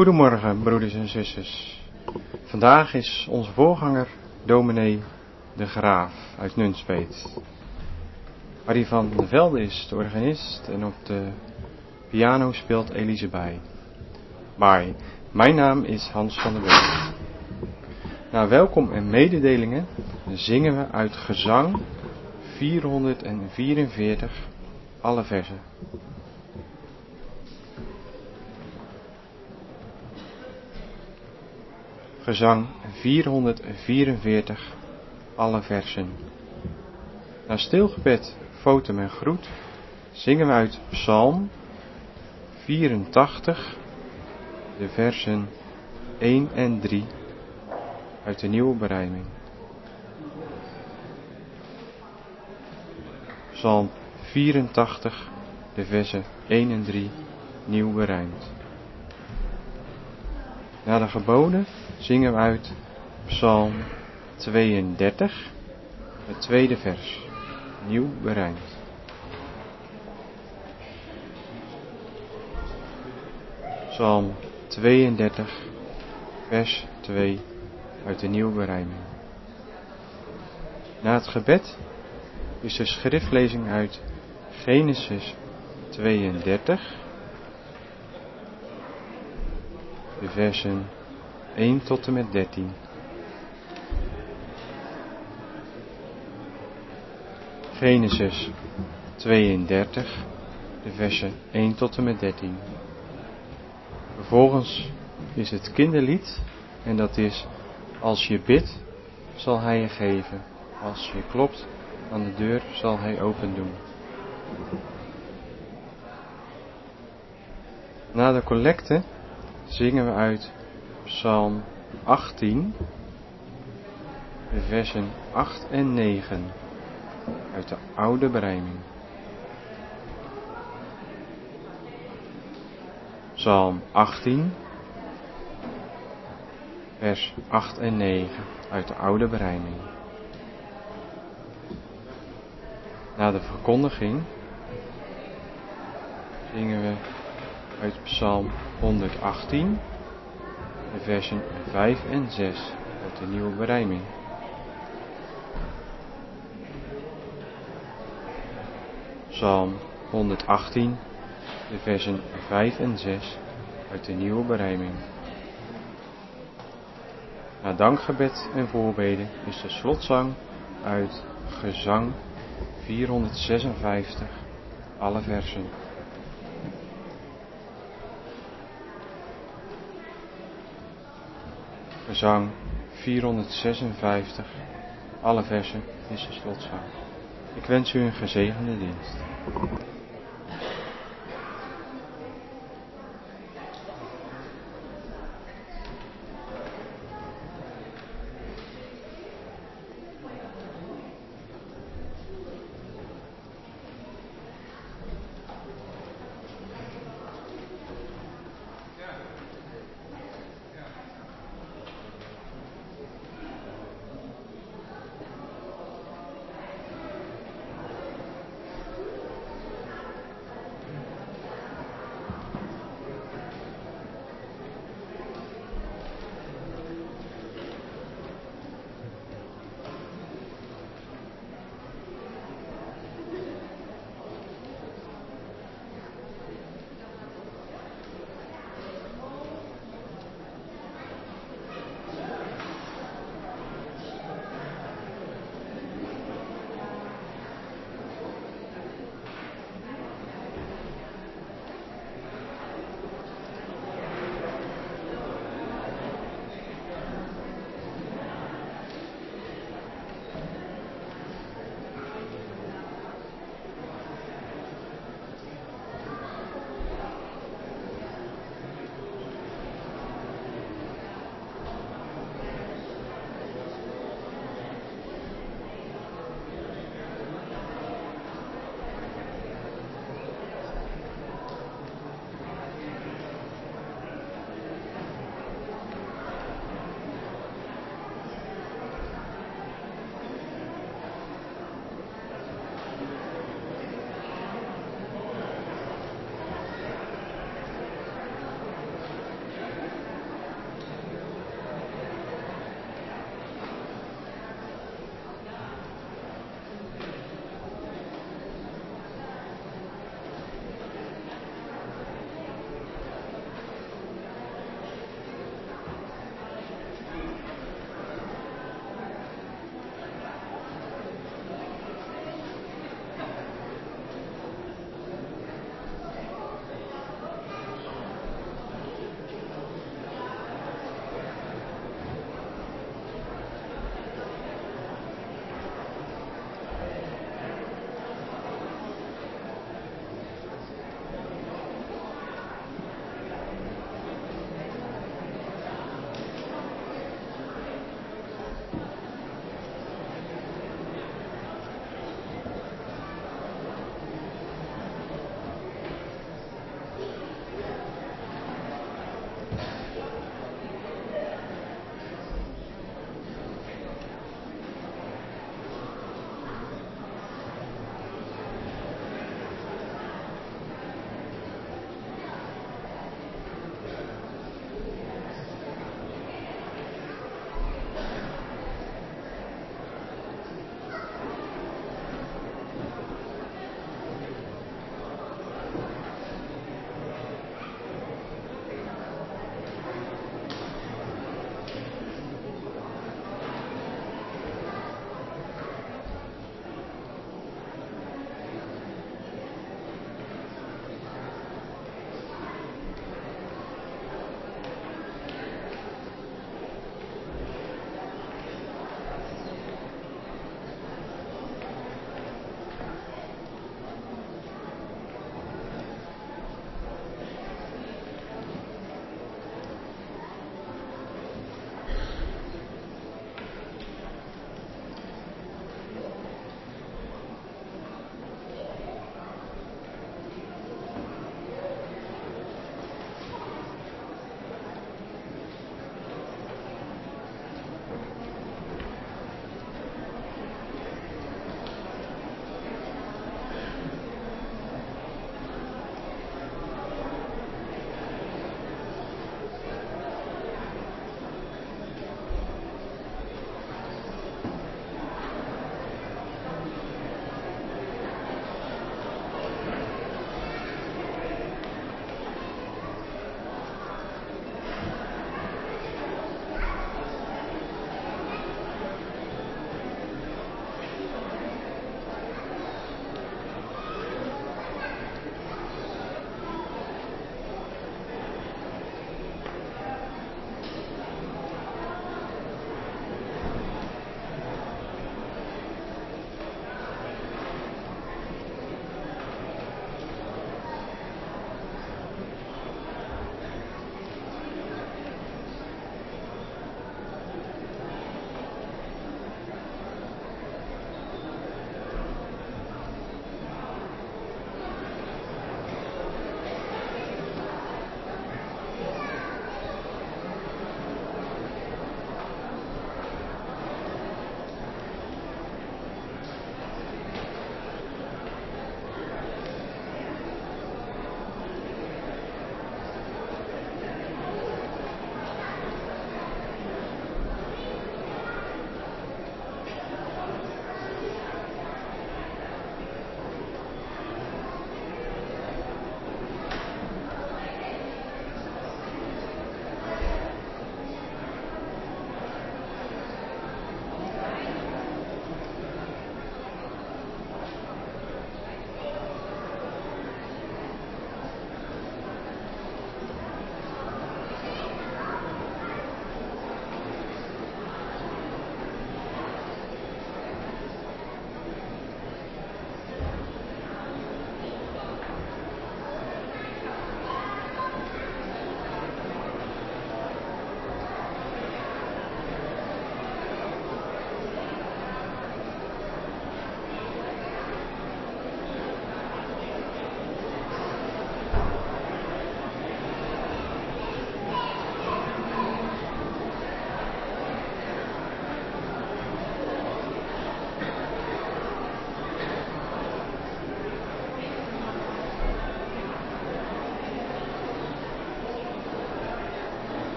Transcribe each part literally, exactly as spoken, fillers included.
Goedemorgen, broeders en zusters. Vandaag is onze voorganger, dominee De Graaf uit Nunspeet. Harry van der Velde is de organist en op de piano speelt Elise bij. Maar mijn naam is Hans van der Berg. Na welkom en mededelingen zingen we uit Gezang vierhonderdvierenveertig alle verzen. Gezang vierhonderdvierenveertig alle versen. Na stilgebed, fotum en groet zingen we uit Psalm vierentachtig de versen één en drie uit de nieuwe berijming. Psalm vierentachtig de versen één en drie nieuw berijmd. Na de geboden zingen we uit Psalm tweeëndertig, het tweede vers, nieuw berijmd. Psalm tweeëndertig, vers twee uit de nieuwe berijming. Na het gebed is de schriftlezing uit Genesis tweeëndertig, de versen één tot en met dertien. Genesis tweeëndertig, de versen één tot en met dertien. Vervolgens is het kinderlied en dat is: als je bidt, zal hij je geven. Als je klopt aan de deur, zal hij open doen. Na de collecte zingen we uit Psalm achttien, de versen acht en negen uit de oude berijming. Psalm achttien, vers acht en negen uit de oude berijming. Na de verkondiging zingen we uit Psalm honderdachttien, de versen vijf en zes uit de nieuwe berijming. Psalm honderdachttien, de versen vijf en zes uit de nieuwe berijming. Na dankgebed en voorbeden is de slotzang uit Gezang vierhonderdzesenvijftig, alle versen. Gezang vierhonderdzesenvijftig, alle versen is de slotzang. Ik wens u een gezegende dienst.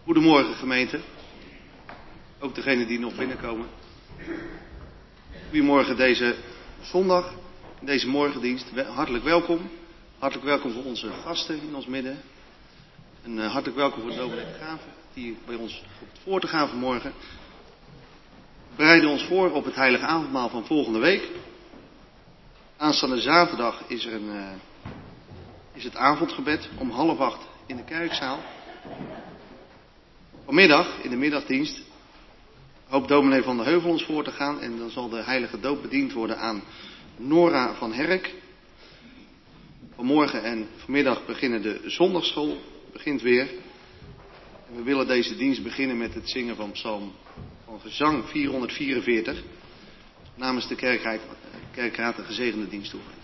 Goedemorgen gemeente, ook degenen die nog binnenkomen. Goedemorgen deze zondag, deze morgendienst. Hartelijk welkom. Hartelijk welkom voor onze gasten in ons midden. En uh, hartelijk welkom voor dominee de Graaf, die bij ons op voor te gaan vanmorgen. We bereiden ons voor op het heilige avondmaal van volgende week. Aanstaande zaterdag is er een, uh, is het avondgebed om half acht in de kerkzaal. Vanmiddag, in de middagdienst, hoopt dominee van der Heuvel ons voor te gaan. En dan zal de heilige doop bediend worden aan Nora van Herk. Vanmorgen en vanmiddag beginnen de zondagschool, begint weer. En we willen deze dienst beginnen met het zingen van psalm van gezang vierhonderdvierenveertig. Namens de kerkraad, kerkraad een gezegende dienst toegewenst.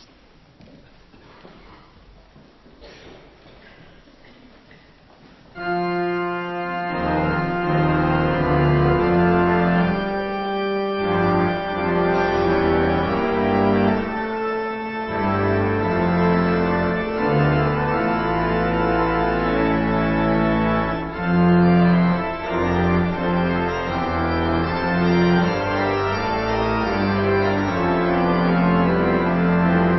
Thank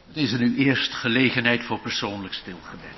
Het is er nu eerst gelegenheid voor persoonlijk stilgebed.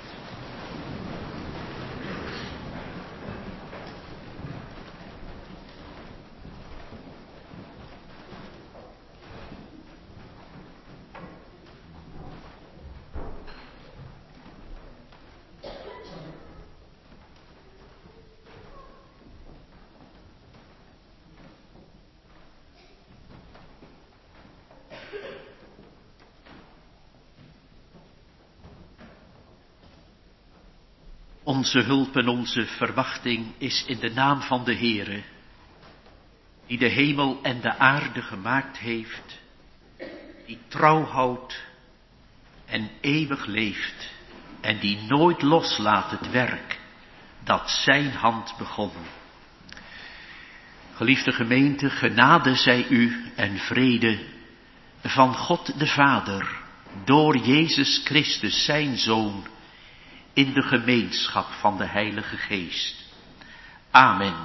Onze hulp en onze verwachting is in de naam van de Heere, die de hemel en de aarde gemaakt heeft, die trouw houdt en eeuwig leeft en die nooit loslaat het werk dat zijn hand begon. Geliefde gemeente, genade zij u en vrede van God de Vader, door Jezus Christus zijn Zoon, in de gemeenschap van de Heilige Geest. Amen.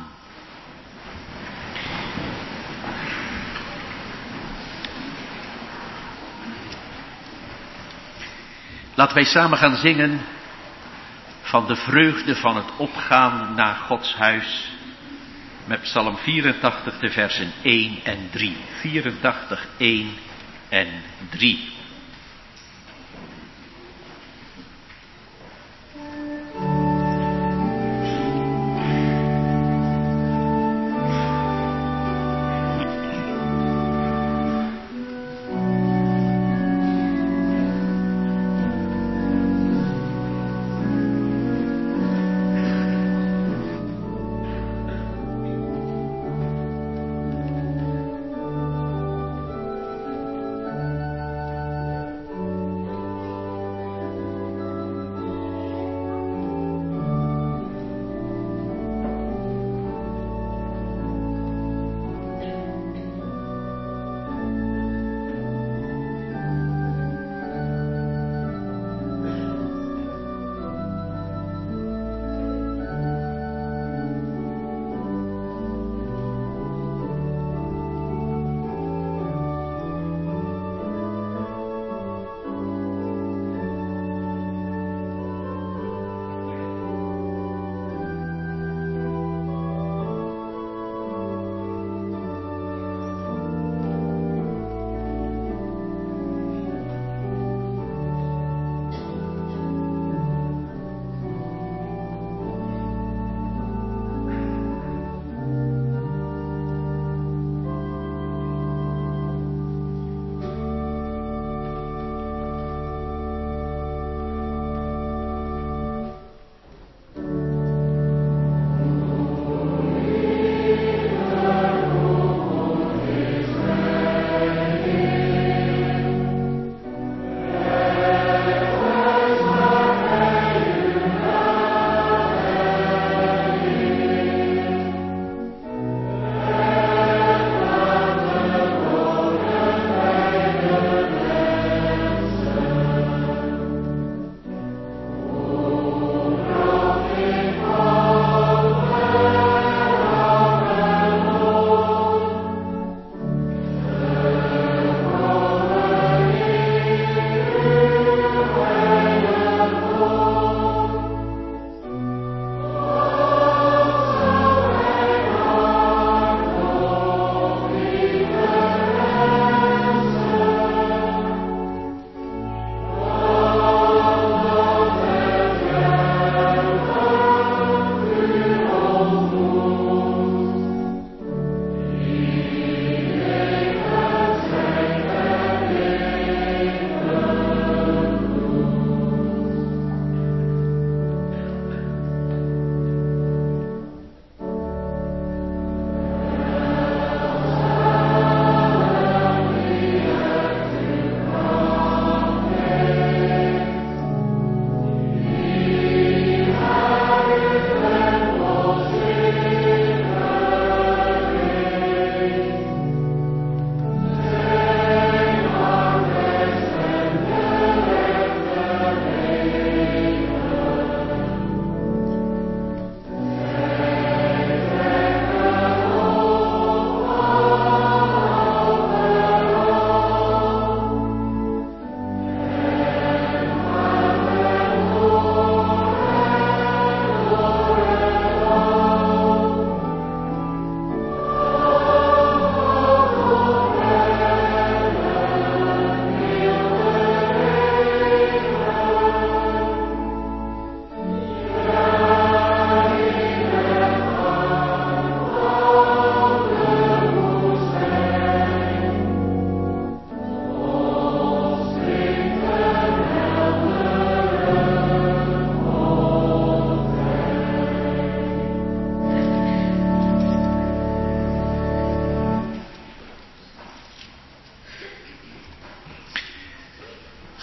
Laten wij samen gaan zingen van de vreugde van het opgaan naar Gods huis, met Psalm vierentachtig, de versen één en drie. vierentachtig, één en drie.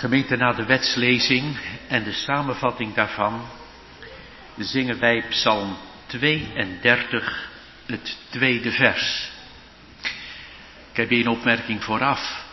Gemeente, na de wetslezing en de samenvatting daarvan zingen wij Psalm tweeëndertig, het tweede vers. Ik heb hier een opmerking vooraf.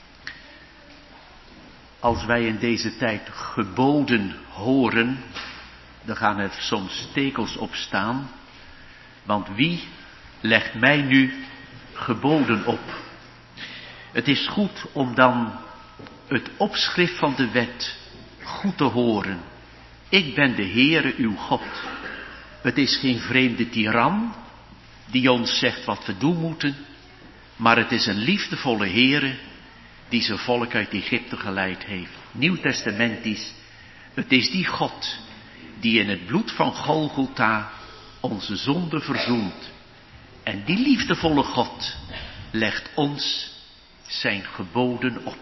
Als wij in deze tijd geboden horen, dan gaan er soms tekels op staan. Want wie legt mij nu geboden op? Het is goed om dan het opschrift van de wet goed te horen. Ik ben de Heere uw God. Het is geen vreemde tiran die ons zegt wat we doen moeten, maar het is een liefdevolle Heere die zijn volk uit Egypte geleid heeft. Nieuwtestamentisch, het is die God die in het bloed van Golgotha onze zonde verzoent. En die liefdevolle God legt ons zijn geboden op.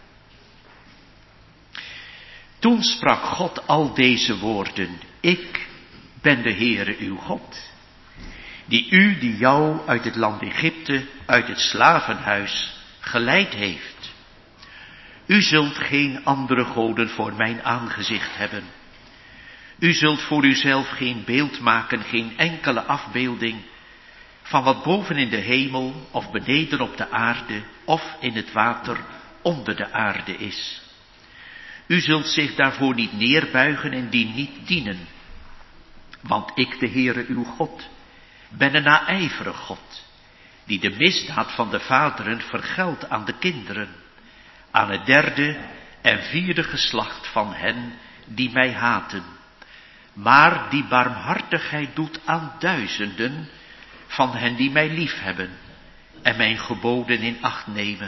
Toen sprak God al deze woorden. Ik ben de Heere uw God, die u, die jou uit het land Egypte, uit het slavenhuis, geleid heeft. U zult geen andere goden voor mijn aangezicht hebben. U zult voor uzelf geen beeld maken, geen enkele afbeelding van wat boven in de hemel of beneden op de aarde of in het water onder de aarde is. U zult zich daarvoor niet neerbuigen en die niet dienen. Want ik, de Heere uw God, ben een naijverig God, die de misdaad van de vaderen vergeldt aan de kinderen, aan het derde en vierde geslacht van hen die mij haten, maar die barmhartigheid doet aan duizenden van hen die mij liefhebben en mijn geboden in acht nemen.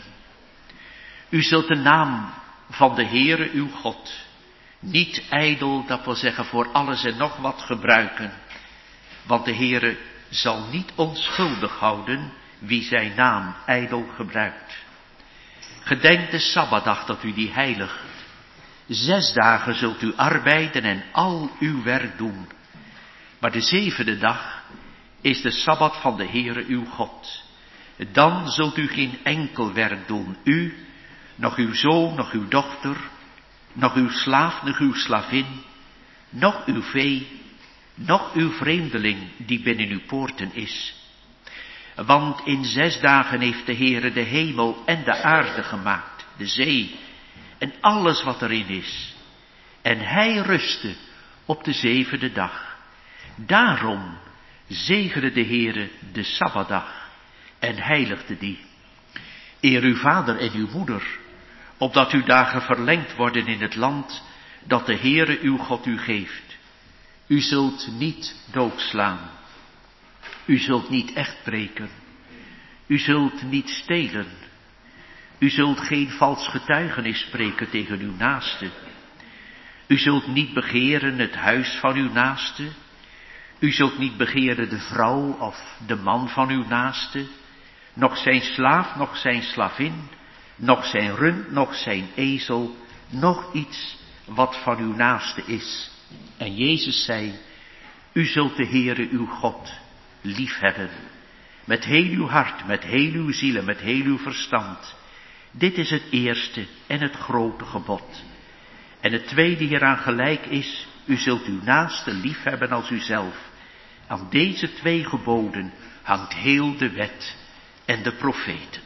U zult de naam van de Heere uw God niet ijdel, dat wil zeggen voor alles en nog wat, gebruiken, want de Heere zal niet onschuldig houden wie zijn naam ijdel gebruikt. Gedenk de Sabbatdag dat u die heiligt. Zes dagen zult u arbeiden en al uw werk doen, maar de zevende dag is de Sabbat van de Heere uw God. Dan zult u geen enkel werk doen, u, nog uw zoon, nog uw dochter, nog uw slaaf, nog uw slavin, nog uw vee, nog uw vreemdeling die binnen uw poorten is. Want in zes dagen heeft de Heere de hemel en de aarde gemaakt, de zee en alles wat erin is. En hij rustte op de zevende dag. Daarom zegende de Heere de Sabbatdag en heiligde die. Eer uw vader en uw moeder, opdat uw dagen verlengd worden in het land dat de Heere uw God u geeft. U zult niet doodslaan. U zult niet echt breken. U zult niet stelen. U zult geen vals getuigenis spreken tegen uw naaste. U zult niet begeren het huis van uw naaste. U zult niet begeren de vrouw of de man van uw naaste, nog zijn slaaf, nog zijn slavin, nog zijn rund, nog zijn ezel, nog iets wat van uw naaste is. En Jezus zei, u zult de Heere uw God liefhebben, met heel uw hart, met heel uw ziel en met heel uw verstand. Dit is het eerste en het grote gebod. En het tweede hieraan gelijk is, u zult uw naaste liefhebben als uzelf. Aan deze twee geboden hangt heel de wet en de profeten.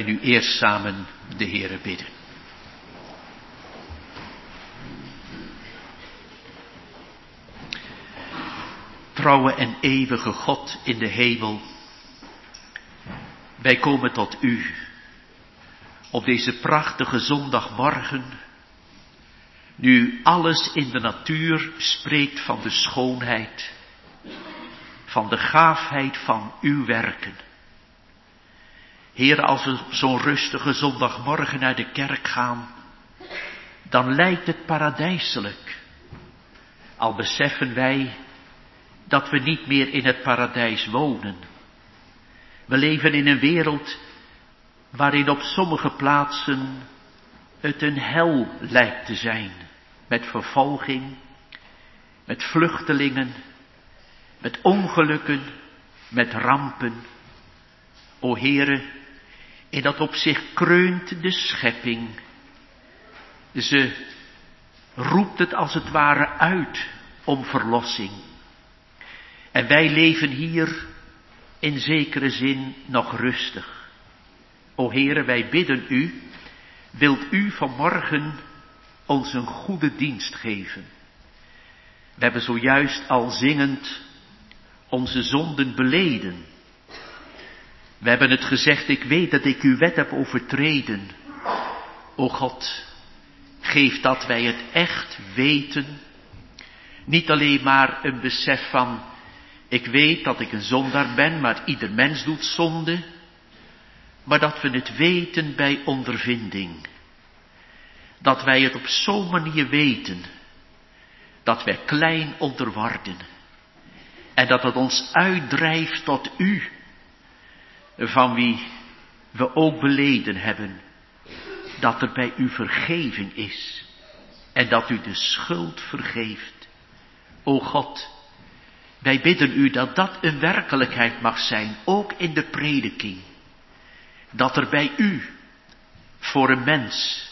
wij nu eerst samen de Heere bidden. Trouwe en eeuwige God in de hemel, wij komen tot u op deze prachtige zondagmorgen, nu alles in de natuur spreekt van de schoonheid, van de gaafheid van uw werken. Heer, als we op zo'n rustige zondagmorgen naar de kerk gaan, dan lijkt het paradijselijk. Al beseffen wij dat we niet meer in het paradijs wonen. We leven in een wereld waarin op sommige plaatsen het een hel lijkt te zijn. Met vervolging, met vluchtelingen, met ongelukken, met rampen. O Heere, in dat opzicht kreunt de schepping. Ze roept het als het ware uit om verlossing. En wij leven hier in zekere zin nog rustig. O Heere, wij bidden u, wilt u vanmorgen ons een goede dienst geven. We hebben zojuist al zingend onze zonden beleden. We hebben het gezegd, ik weet dat ik uw wet heb overtreden. O God, geef dat wij het echt weten. Niet alleen maar een besef van, ik weet dat ik een zondaar ben, maar ieder mens doet zonde. Maar dat we het weten bij ondervinding. Dat wij het op zo'n manier weten. Dat wij klein onderworden. En dat het ons uitdrijft tot u. Van wie we ook beleden hebben. Dat er bij u vergeving is. En dat u de schuld vergeeft. O God, wij bidden u dat dat een werkelijkheid mag zijn. Ook in de prediking. Dat er bij u voor een mens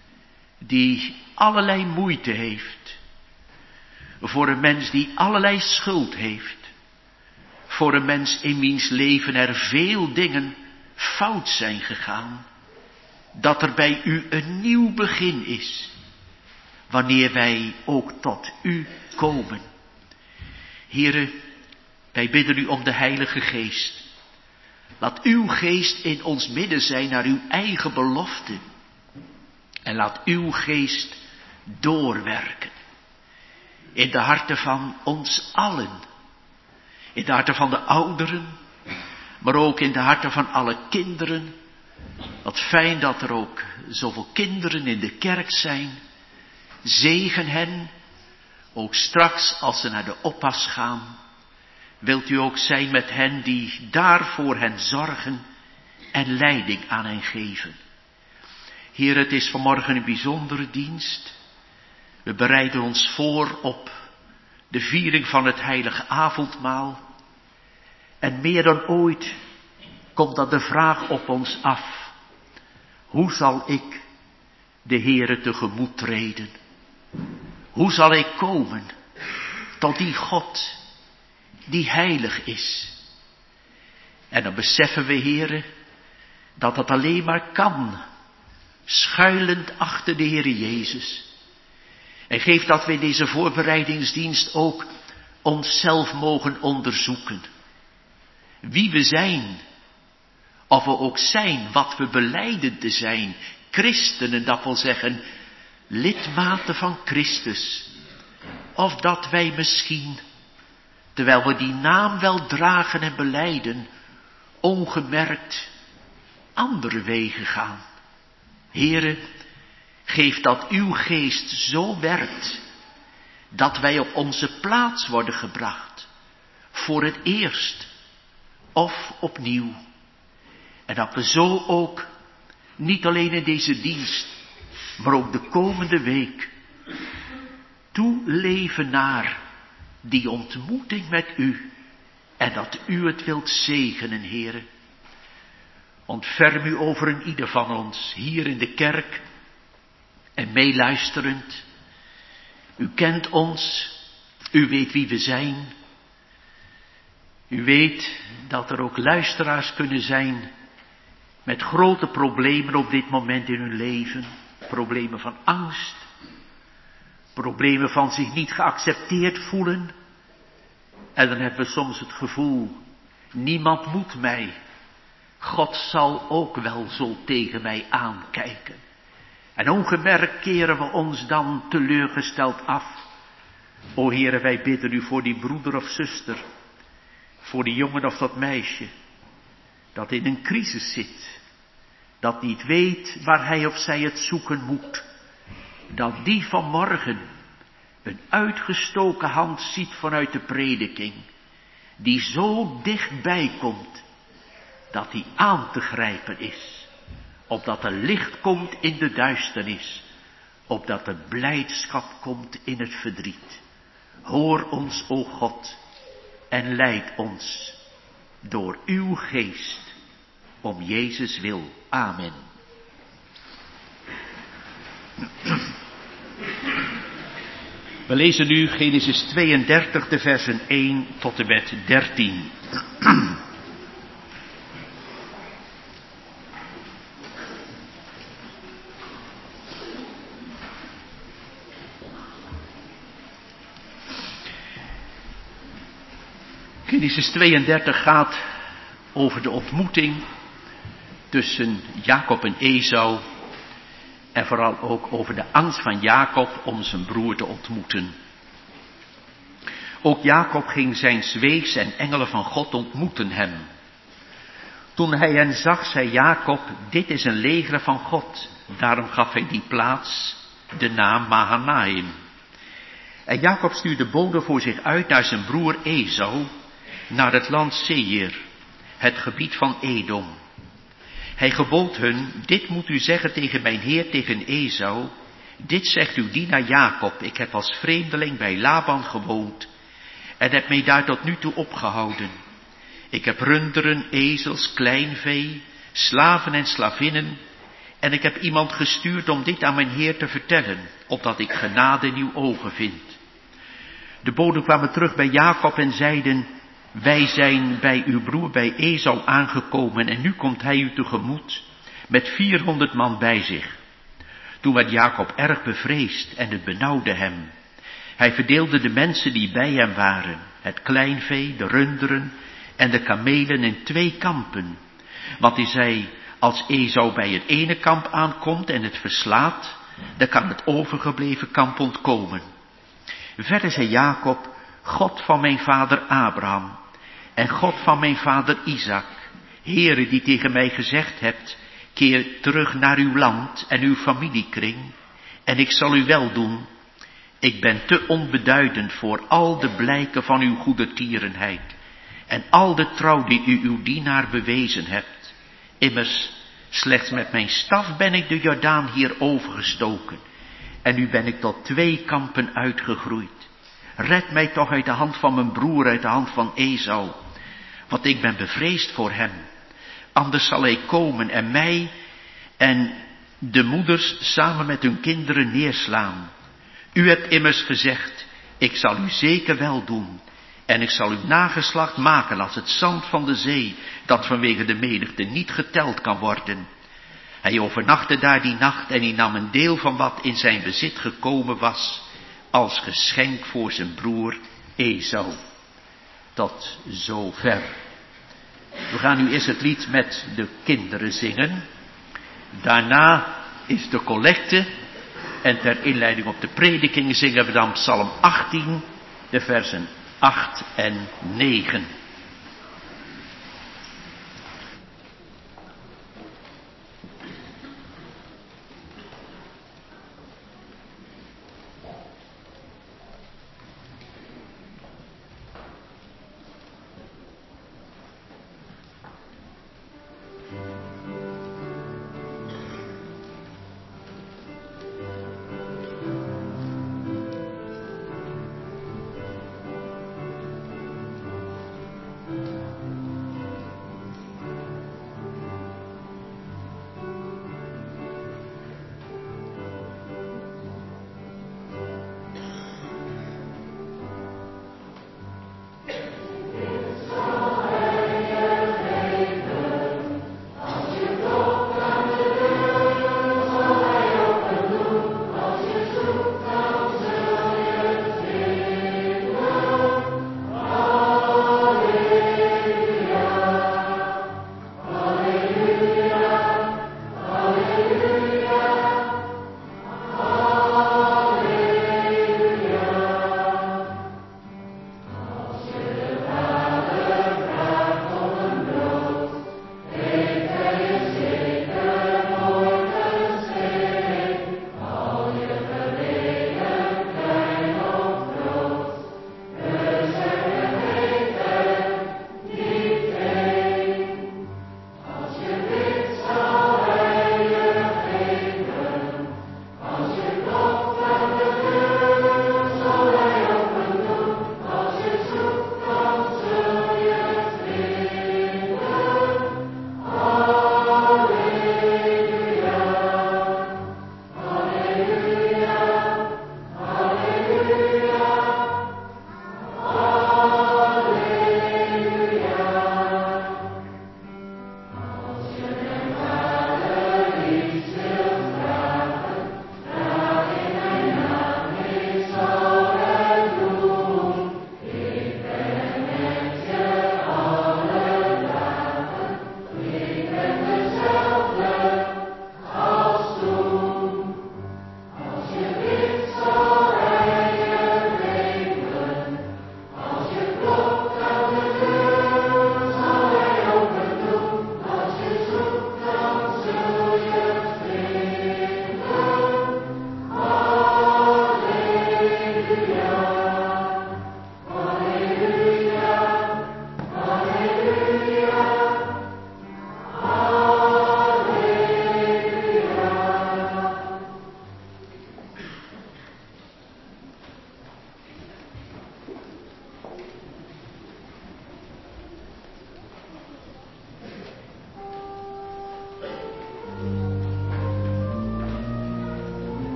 die allerlei moeite heeft, voor een mens die allerlei schuld heeft, voor een mens in wiens leven er veel dingen fout zijn gegaan, dat er bij u een nieuw begin is, wanneer wij ook tot u komen. Here, wij bidden u om de Heilige Geest. Laat uw geest in ons midden zijn naar uw eigen belofte. En laat uw geest doorwerken. In de harten van ons allen. In de harten van de ouderen. Maar ook in de harten van alle kinderen. Wat fijn dat er ook zoveel kinderen in de kerk zijn. Zegen hen. Ook straks als ze naar de oppas gaan. Wilt u ook zijn met hen die daar voor hen zorgen en leiding aan hen geven. Heer, het is vanmorgen een bijzondere dienst. We bereiden ons voor op de viering van het heilige avondmaal. En meer dan ooit komt dan de vraag op ons af. Hoe zal ik de Heere tegemoet treden? Hoe zal ik komen tot die God die heilig is? En dan beseffen we, Heere, dat dat alleen maar kan, schuilend achter de Heere Jezus. En geef dat we in deze voorbereidingsdienst ook onszelf mogen onderzoeken. Wie we zijn, of we ook zijn wat we belijden te zijn, christenen, dat wil zeggen, lidmaten van Christus. Of dat wij misschien, terwijl we die naam wel dragen en belijden, ongemerkt andere wegen gaan. Heere, geef dat uw geest zo werkt, dat wij op onze plaats worden gebracht, voor het eerst of opnieuw. En dat we zo ook, niet alleen in deze dienst, maar ook de komende week, toeleven naar die ontmoeting met u. En dat u het wilt zegenen, Heere. Ontferm u over een ieder van ons, hier in de kerk en meeluisterend. U kent ons, u weet wie we zijn. U weet dat er ook luisteraars kunnen zijn met grote problemen op dit moment in hun leven. Problemen van angst. Problemen van zich niet geaccepteerd voelen. En dan hebben we soms het gevoel, niemand moet mij. God zal ook wel zo tegen mij aankijken. En ongemerkt keren we ons dan teleurgesteld af. O Heere, wij bidden u voor die broeder of zuster, voor die jongen of dat meisje, dat in een crisis zit, dat niet weet waar hij of zij het zoeken moet, dat die vanmorgen een uitgestoken hand ziet vanuit de prediking, die zo dichtbij komt, dat die aan te grijpen is, opdat er licht komt in de duisternis, opdat er blijdschap komt in het verdriet. Hoor ons, o God, en leid ons door uw geest, om Jezus wil. Amen. We lezen nu Genesis tweeëndertig, de versen één tot en met dertien. Genesis tweeëndertig gaat over de ontmoeting tussen Jacob en Esau. En vooral ook over de angst van Jacob om zijn broer te ontmoeten. Ook Jacob ging zijns weegs en engelen van God ontmoeten hem. Toen hij hen zag, zei Jacob, dit is een leger van God. Daarom gaf hij die plaats de naam Mahanaim. En Jacob stuurde boden voor zich uit naar zijn broer Esau, naar het land Seir, het gebied van Edom. Hij gebood hun, dit moet u zeggen tegen mijn heer, tegen Esau. Dit zegt uw dienaar Jacob, ik heb als vreemdeling bij Laban gewoond en heb mij daar tot nu toe opgehouden. Ik heb runderen, ezels, kleinvee, slaven en slavinnen en ik heb iemand gestuurd om dit aan mijn heer te vertellen, opdat ik genade in uw ogen vind. De boden kwamen terug bij Jacob en zeiden, wij zijn bij uw broer bij Esau aangekomen en nu komt hij u tegemoet met vierhonderd man bij zich. Toen werd Jacob erg bevreesd en het benauwde hem. Hij verdeelde de mensen die bij hem waren, het kleinvee, de runderen en de kamelen in twee kampen. Want hij zei, als Esau bij het ene kamp aankomt en het verslaat, dan kan het overgebleven kamp ontkomen. Verder zei Jacob, God van mijn vader Abraham en God van mijn vader Isaac, Heere die tegen mij gezegd hebt, keer terug naar uw land en uw familiekring en ik zal u wel doen. Ik ben te onbeduidend voor al de blijken van uw goedertierenheid en al de trouw die u uw dienaar bewezen hebt. Immers, slechts met mijn staf ben ik de Jordaan hier overgestoken en nu ben ik tot twee kampen uitgegroeid. Red mij toch uit de hand van mijn broer, uit de hand van Esau, want ik ben bevreesd voor hem. Anders zal hij komen en mij en de moeders samen met hun kinderen neerslaan. U hebt immers gezegd, ik zal u zeker wel doen en ik zal uw nageslacht maken als het zand van de zee, dat vanwege de menigte niet geteld kan worden. Hij overnachtte daar die nacht en hij nam een deel van wat in zijn bezit gekomen was, als geschenk voor zijn broer Esau. Tot zover. We gaan nu eerst het lied met de kinderen zingen. Daarna is de collecte. En ter inleiding op de prediking zingen we dan Psalm achttien, de versen acht en negen.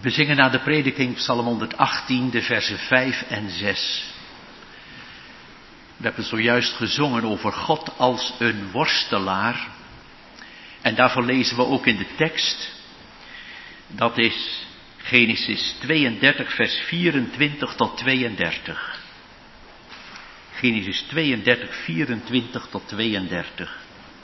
We zingen na de prediking Psalm honderdachttien, de versen vijf en zes. We hebben zojuist gezongen over God als een worstelaar. En daarvoor lezen we ook in de tekst. Dat is Genesis tweeëndertig, vers vierentwintig tot tweeëndertig. Genesis tweeëndertig, vierentwintig tot tweeëndertig.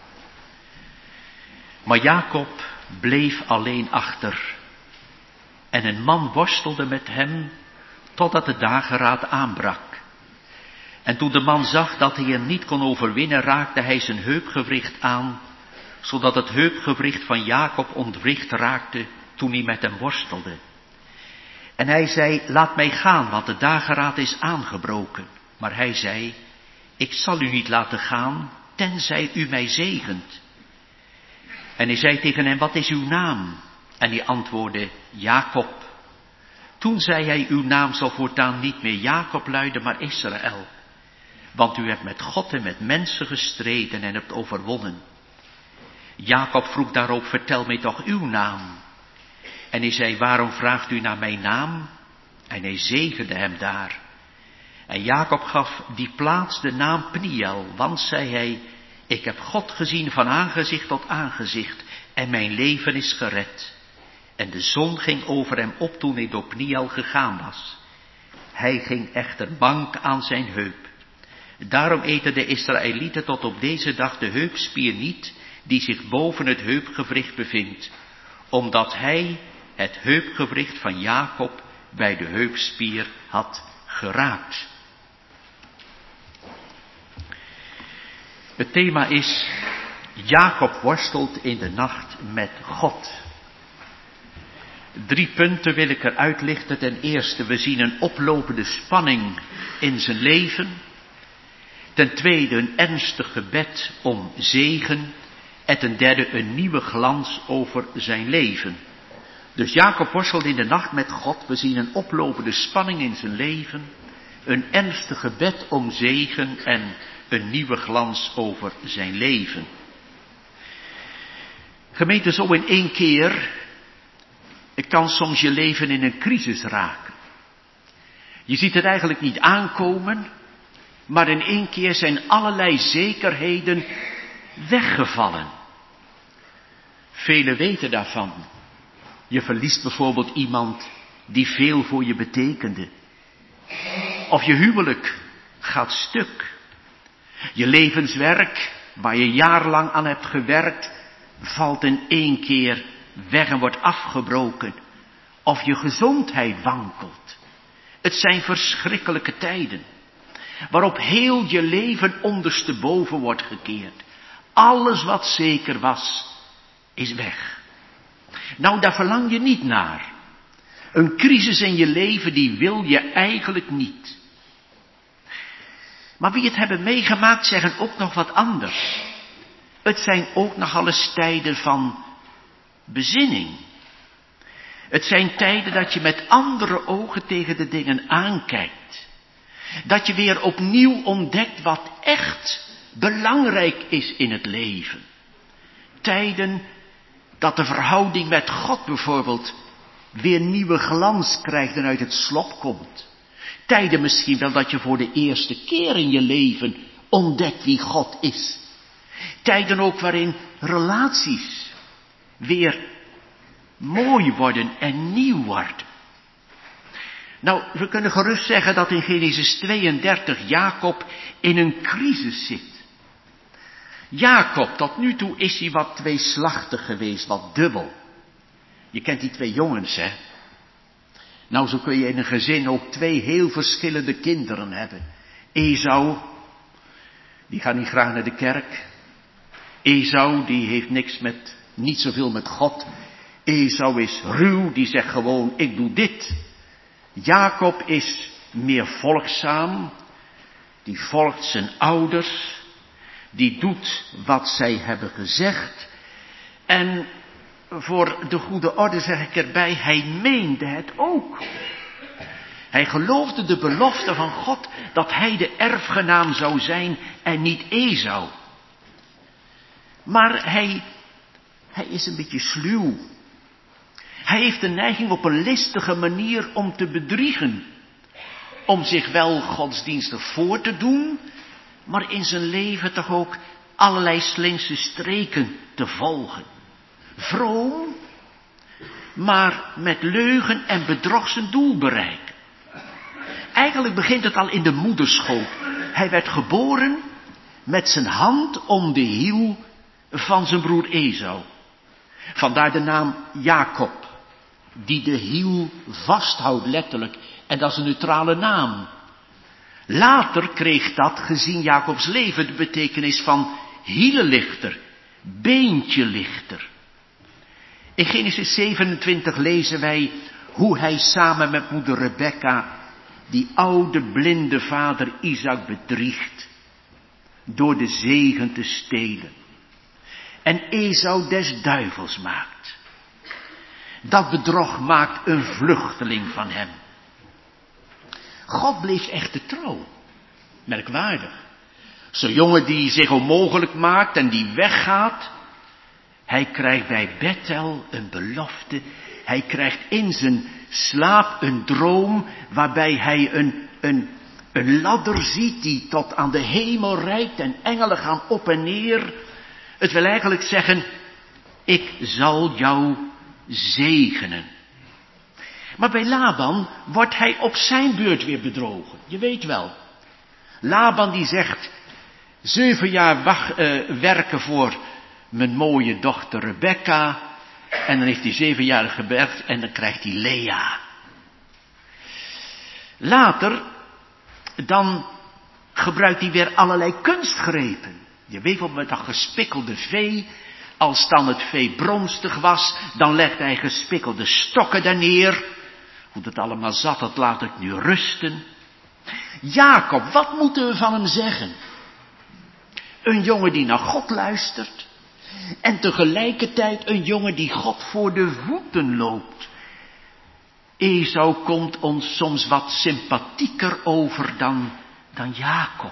Maar Jacob bleef alleen achter. En een man worstelde met hem totdat de dageraad aanbrak. En toen de man zag dat hij hem niet kon overwinnen, raakte hij zijn heupgewricht aan, zodat het heupgewricht van Jacob ontwricht raakte toen hij met hem worstelde. En hij zei, laat mij gaan, want de dageraad is aangebroken. Maar hij zei, ik zal u niet laten gaan, tenzij u mij zegent. En hij zei tegen hem, wat is uw naam? En hij antwoordde, Jacob. Toen zei hij, uw naam zal voortaan niet meer Jacob luiden, maar Israël. Want u hebt met God en met mensen gestreden en hebt overwonnen. Jacob vroeg daarop, vertel mij toch uw naam. En hij zei, waarom vraagt u naar mijn naam? En hij zegende hem daar. En Jacob gaf die plaats de naam Pniel, want, zei hij, ik heb God gezien van aangezicht tot aangezicht en mijn leven is gered. En de zon ging over hem op toen hij door Pniel gegaan was. Hij ging echter mank aan zijn heup. Daarom eten de Israëlieten tot op deze dag de heupspier niet, die zich boven het heupgewricht bevindt, omdat hij het heupgewricht van Jacob bij de heupspier had geraakt. Het thema is, Jacob worstelt in de nacht met God. Drie punten wil ik eruit lichten. Ten eerste, we zien een oplopende spanning in zijn leven. Ten tweede, een ernstig gebed om zegen. En ten derde, een nieuwe glans over zijn leven. Dus Jacob worstelt in de nacht met God. We zien een oplopende spanning in zijn leven. Een ernstig gebed om zegen en een nieuwe glans over zijn leven. Gemeente, zo in één keer kan soms je leven in een crisis raken. Je ziet het eigenlijk niet aankomen, maar in één keer zijn allerlei zekerheden weggevallen. Velen weten daarvan. Je verliest bijvoorbeeld iemand die veel voor je betekende. Of je huwelijk gaat stuk. Je levenswerk, waar je jarenlang aan hebt gewerkt, valt in één keer weg en wordt afgebroken. Of je gezondheid wankelt. Het zijn verschrikkelijke tijden, waarop heel je leven ondersteboven wordt gekeerd. Alles wat zeker was, is weg. Nou, daar verlang je niet naar. Een crisis in je leven, die wil je eigenlijk niet. Maar wie het hebben meegemaakt, zeggen ook nog wat anders. Het zijn ook nog eens tijden van bezinning. Het zijn tijden dat je met andere ogen tegen de dingen aankijkt. Dat je weer opnieuw ontdekt wat echt belangrijk is in het leven. Tijden dat de verhouding met God bijvoorbeeld weer nieuwe glans krijgt en uit het slop komt. Tijden misschien wel dat je voor de eerste keer in je leven ontdekt wie God is. Tijden ook waarin relaties weer mooi worden en nieuw worden. Nou, we kunnen gerust zeggen dat in Genesis tweeëndertig Jacob in een crisis zit. Jacob, tot nu toe is hij wat tweeslachtig geweest, wat dubbel. Je kent die twee jongens, hè? Nou, zo kun je in een gezin ook twee heel verschillende kinderen hebben. Esau, die gaat niet graag naar de kerk. Esau, die heeft niks met, niet zoveel met God. Esau is ruw, die zegt gewoon, ik doe dit. Jacob is meer volgzaam. Die volgt zijn ouders. Die doet wat zij hebben gezegd. En voor de goede orde zeg ik erbij, hij meende het ook. Hij geloofde de belofte van God dat hij de erfgenaam zou zijn en niet Esau. Maar hij, hij is een beetje sluw. Hij heeft de neiging op een listige manier om te bedriegen. Om zich wel godsdienstig voor te doen, maar in zijn leven toch ook allerlei slinkse streken te volgen. Vroom, maar met leugen en bedrog zijn doel bereiken. Eigenlijk begint het al in de moederschoot. Hij werd geboren met zijn hand om de hiel van zijn broer Esau. Vandaar de naam Jacob, die de hiel vasthoudt letterlijk. En dat is een neutrale naam. Later kreeg dat, gezien Jacobs leven, de betekenis van hielenlichter, beentjelichter. In Genesis zevenentwintig lezen wij hoe hij samen met moeder Rebekka die oude blinde vader Isaac bedriegt door de zegen te stelen en Esau des duivels maakt. Dat bedrog maakt een vluchteling van hem. God bleef echter trouw. Merkwaardig. Zo'n jongen die zich onmogelijk maakt en die weggaat. Hij krijgt bij Bethel een belofte. Hij krijgt in zijn slaap een droom waarbij hij een, een, een ladder ziet die tot aan de hemel reikt en engelen gaan op en neer. Het wil eigenlijk zeggen, ik zal jou zegenen. Maar bij Laban wordt hij op zijn beurt weer bedrogen. Je weet wel. Laban die zegt, zeven jaar wacht, uh, werken voor mijn mooie dochter Rebekka. En dan heeft hij zeven jaar gewerkt en dan krijgt hij Lea. Later, dan gebruikt hij weer allerlei kunstgrepen. Je weet wel, met dat gespikkelde vee. Als dan het vee bronstig was, dan legde hij gespikkelde stokken daar neer. Hoe dat allemaal zat, dat laat ik nu rusten. Jacob, wat moeten we van hem zeggen? Een jongen die naar God luistert. En tegelijkertijd een jongen die God voor de voeten loopt. Esau komt ons soms wat sympathieker over dan, dan Jacob.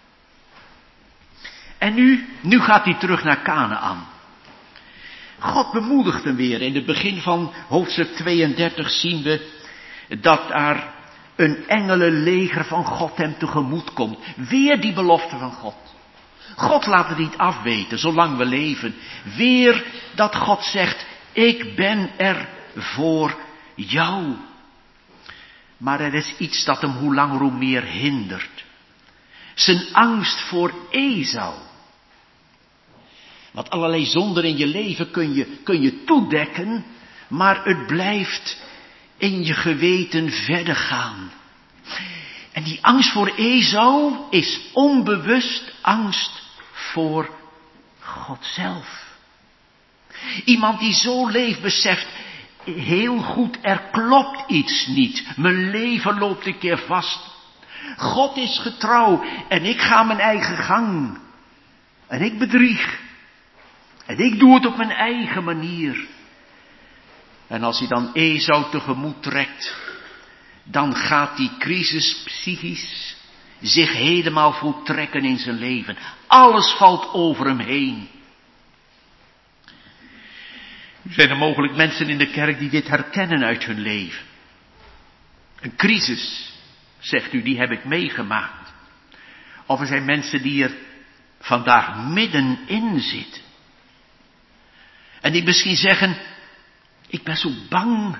En nu, nu gaat hij terug naar Kanaän. God bemoedigt hem weer. In het begin van hoofdstuk tweeëndertig zien we dat daar een engelenleger van God hem tegemoet komt. Weer die belofte van God. God laat het niet afweten, zolang we leven. Weer dat God zegt, ik ben er voor jou. Maar er is iets dat hem hoe langer hoe meer hindert. Zijn angst voor Esau. Want allerlei zonden in je leven kun je, kun je toedekken, maar het blijft in je geweten verder gaan. En die angst voor Esau is onbewust angst voor God zelf. Iemand die zo leeft beseft heel goed, er klopt iets niet. Mijn leven loopt een keer vast. God is getrouw en ik ga mijn eigen gang. En ik bedrieg. En ik doe het op mijn eigen manier. En als hij dan Esau tegemoet trekt, dan gaat die crisis psychisch zich helemaal voltrekken in zijn leven. Alles valt over hem heen. Nu zijn er mogelijk mensen in de kerk die dit herkennen uit hun leven. Een crisis, zegt u, die heb ik meegemaakt. Of er zijn mensen die er vandaag middenin zitten. En die misschien zeggen, ik ben zo bang.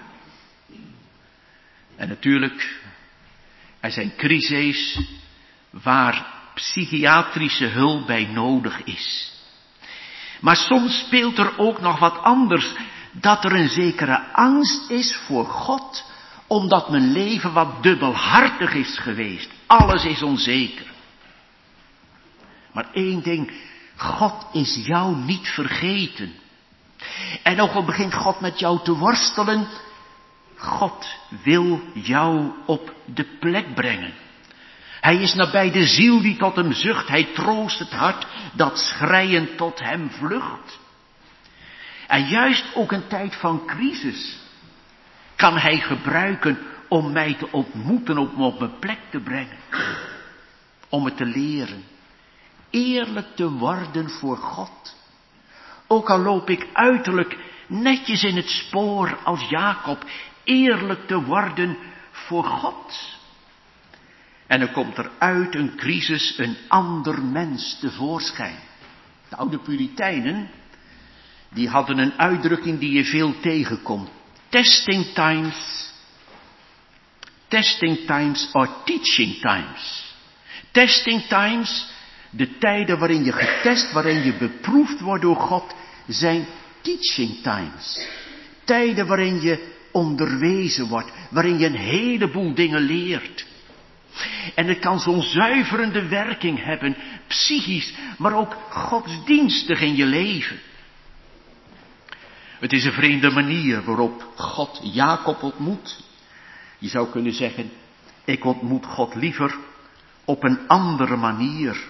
En natuurlijk, er zijn crises waar psychiatrische hulp bij nodig is. Maar soms speelt er ook nog wat anders. Dat er een zekere angst is voor God, omdat mijn leven wat dubbelhartig is geweest. Alles is onzeker. Maar één ding, God is jou niet vergeten. En ook al begint God met jou te worstelen, God wil jou op de plek brengen. Hij is nabij de ziel die tot hem zucht. Hij troost het hart dat schreiend tot hem vlucht. En juist ook een tijd van crisis kan hij gebruiken om mij te ontmoeten, om me op mijn plek te brengen. Om me te leren eerlijk te worden voor God. Ook al loop ik uiterlijk netjes in het spoor als Jacob, eerlijk te worden voor God. En dan komt er uit een crisis een ander mens tevoorschijn. De oude Puritijnen, die hadden een uitdrukking die je veel tegenkomt. Testing times, testing times or teaching times. Testing times, de tijden waarin je getest, waarin je beproefd wordt door God, zijn teaching times. Tijden waarin je onderwezen wordt, waarin je een heleboel dingen leert. En het kan zo'n zuiverende werking hebben, psychisch, maar ook godsdienstig in je leven. Het is een vreemde manier waarop God Jacob ontmoet. Je zou kunnen zeggen, ik ontmoet God liever op een andere manier.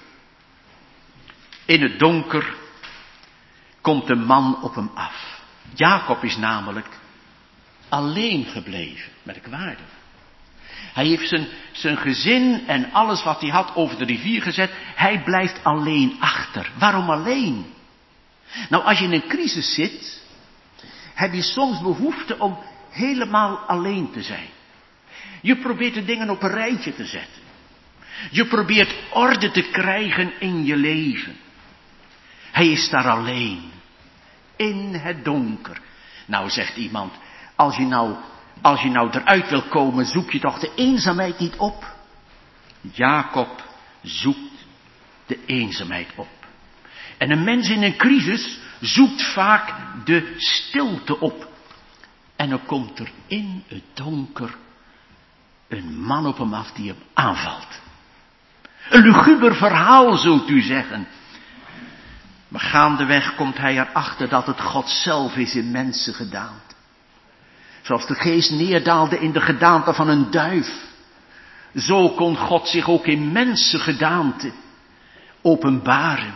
In het donker komt een man op hem af. Jacob is namelijk alleen gebleven, merkwaardig. Hij heeft zijn, zijn gezin en alles wat hij had over de rivier gezet. Hij blijft alleen achter. Waarom alleen? Nou, als je in een crisis zit, heb je soms behoefte om helemaal alleen te zijn. Je probeert de dingen op een rijtje te zetten. Je probeert orde te krijgen in je leven. Hij is daar alleen. In het donker. Nou, zegt iemand, als je nou, als je nou eruit wil komen, zoek je toch de eenzaamheid niet op? Jacob zoekt de eenzaamheid op. En een mens in een crisis zoekt vaak de stilte op. En dan komt er in het donker een man op hem af die hem aanvalt. Een luguber verhaal, zult u zeggen. Maar gaandeweg komt hij erachter dat het God zelf is in mensengedaante. Zoals de geest neerdaalde in de gedaante van een duif. Zo kon God zich ook in mensengedaante openbaren.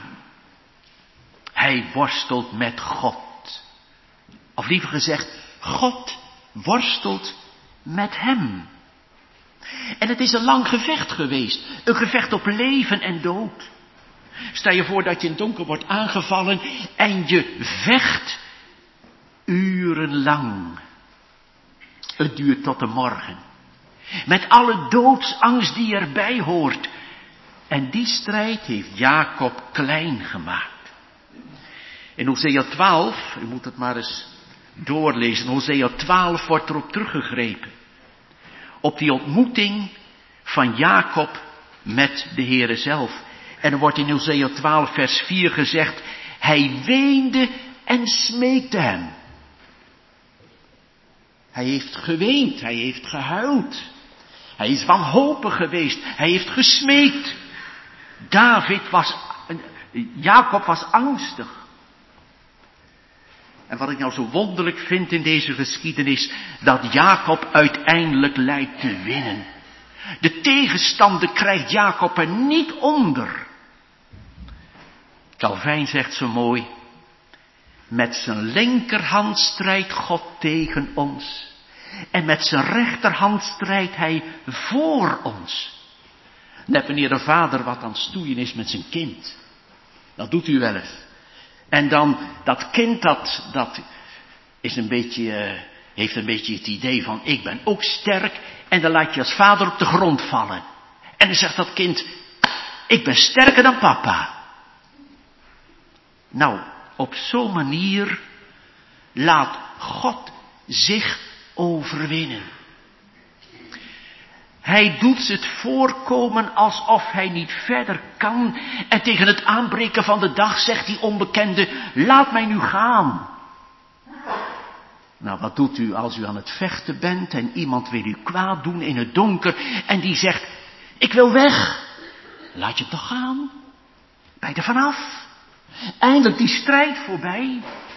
Hij worstelt met God. Of liever gezegd, God worstelt met hem. En het is een lang gevecht geweest. Een gevecht op leven en dood. Stel je voor dat je in het donker wordt aangevallen en je vecht urenlang. Het duurt tot de morgen. Met alle doodsangst die erbij hoort. En die strijd heeft Jacob klein gemaakt. In Hosea twaalf, u moet het maar eens doorlezen. In Hosea twaalf wordt erop teruggegrepen. Op die ontmoeting van Jacob met de Heere zelf. En er wordt in Hosea twaalf vers vier gezegd. Hij weende en smeekte hem. Hij heeft geweend, hij heeft gehuild. Hij is wanhopig geweest, hij heeft gesmeekt. David was, Jacob was angstig. En wat ik nou zo wonderlijk vind in deze geschiedenis, dat Jacob uiteindelijk lijkt te winnen. De tegenstander krijgt Jacob er niet onder. Calvijn zegt zo mooi, met zijn linkerhand strijdt God tegen ons. En met zijn rechterhand strijdt hij voor ons. Net wanneer de vader wat aan het stoeien is met zijn kind. Dat doet u wel eens. En dan, dat kind dat, dat is een beetje, uh, heeft een beetje het idee van, ik ben ook sterk. En dan laat je als vader op de grond vallen. En dan zegt dat kind, ik ben sterker dan papa. Nou, op zo'n manier laat God zich overwinnen. Hij doet het voorkomen alsof hij niet verder kan. En tegen het aanbreken van de dag zegt die onbekende, laat mij nu gaan. Nou, wat doet u als u aan het vechten bent en iemand wil u kwaad doen in het donker en die zegt, ik wil weg. Laat je toch gaan. Bij er vanaf. Eindelijk die strijd voorbij.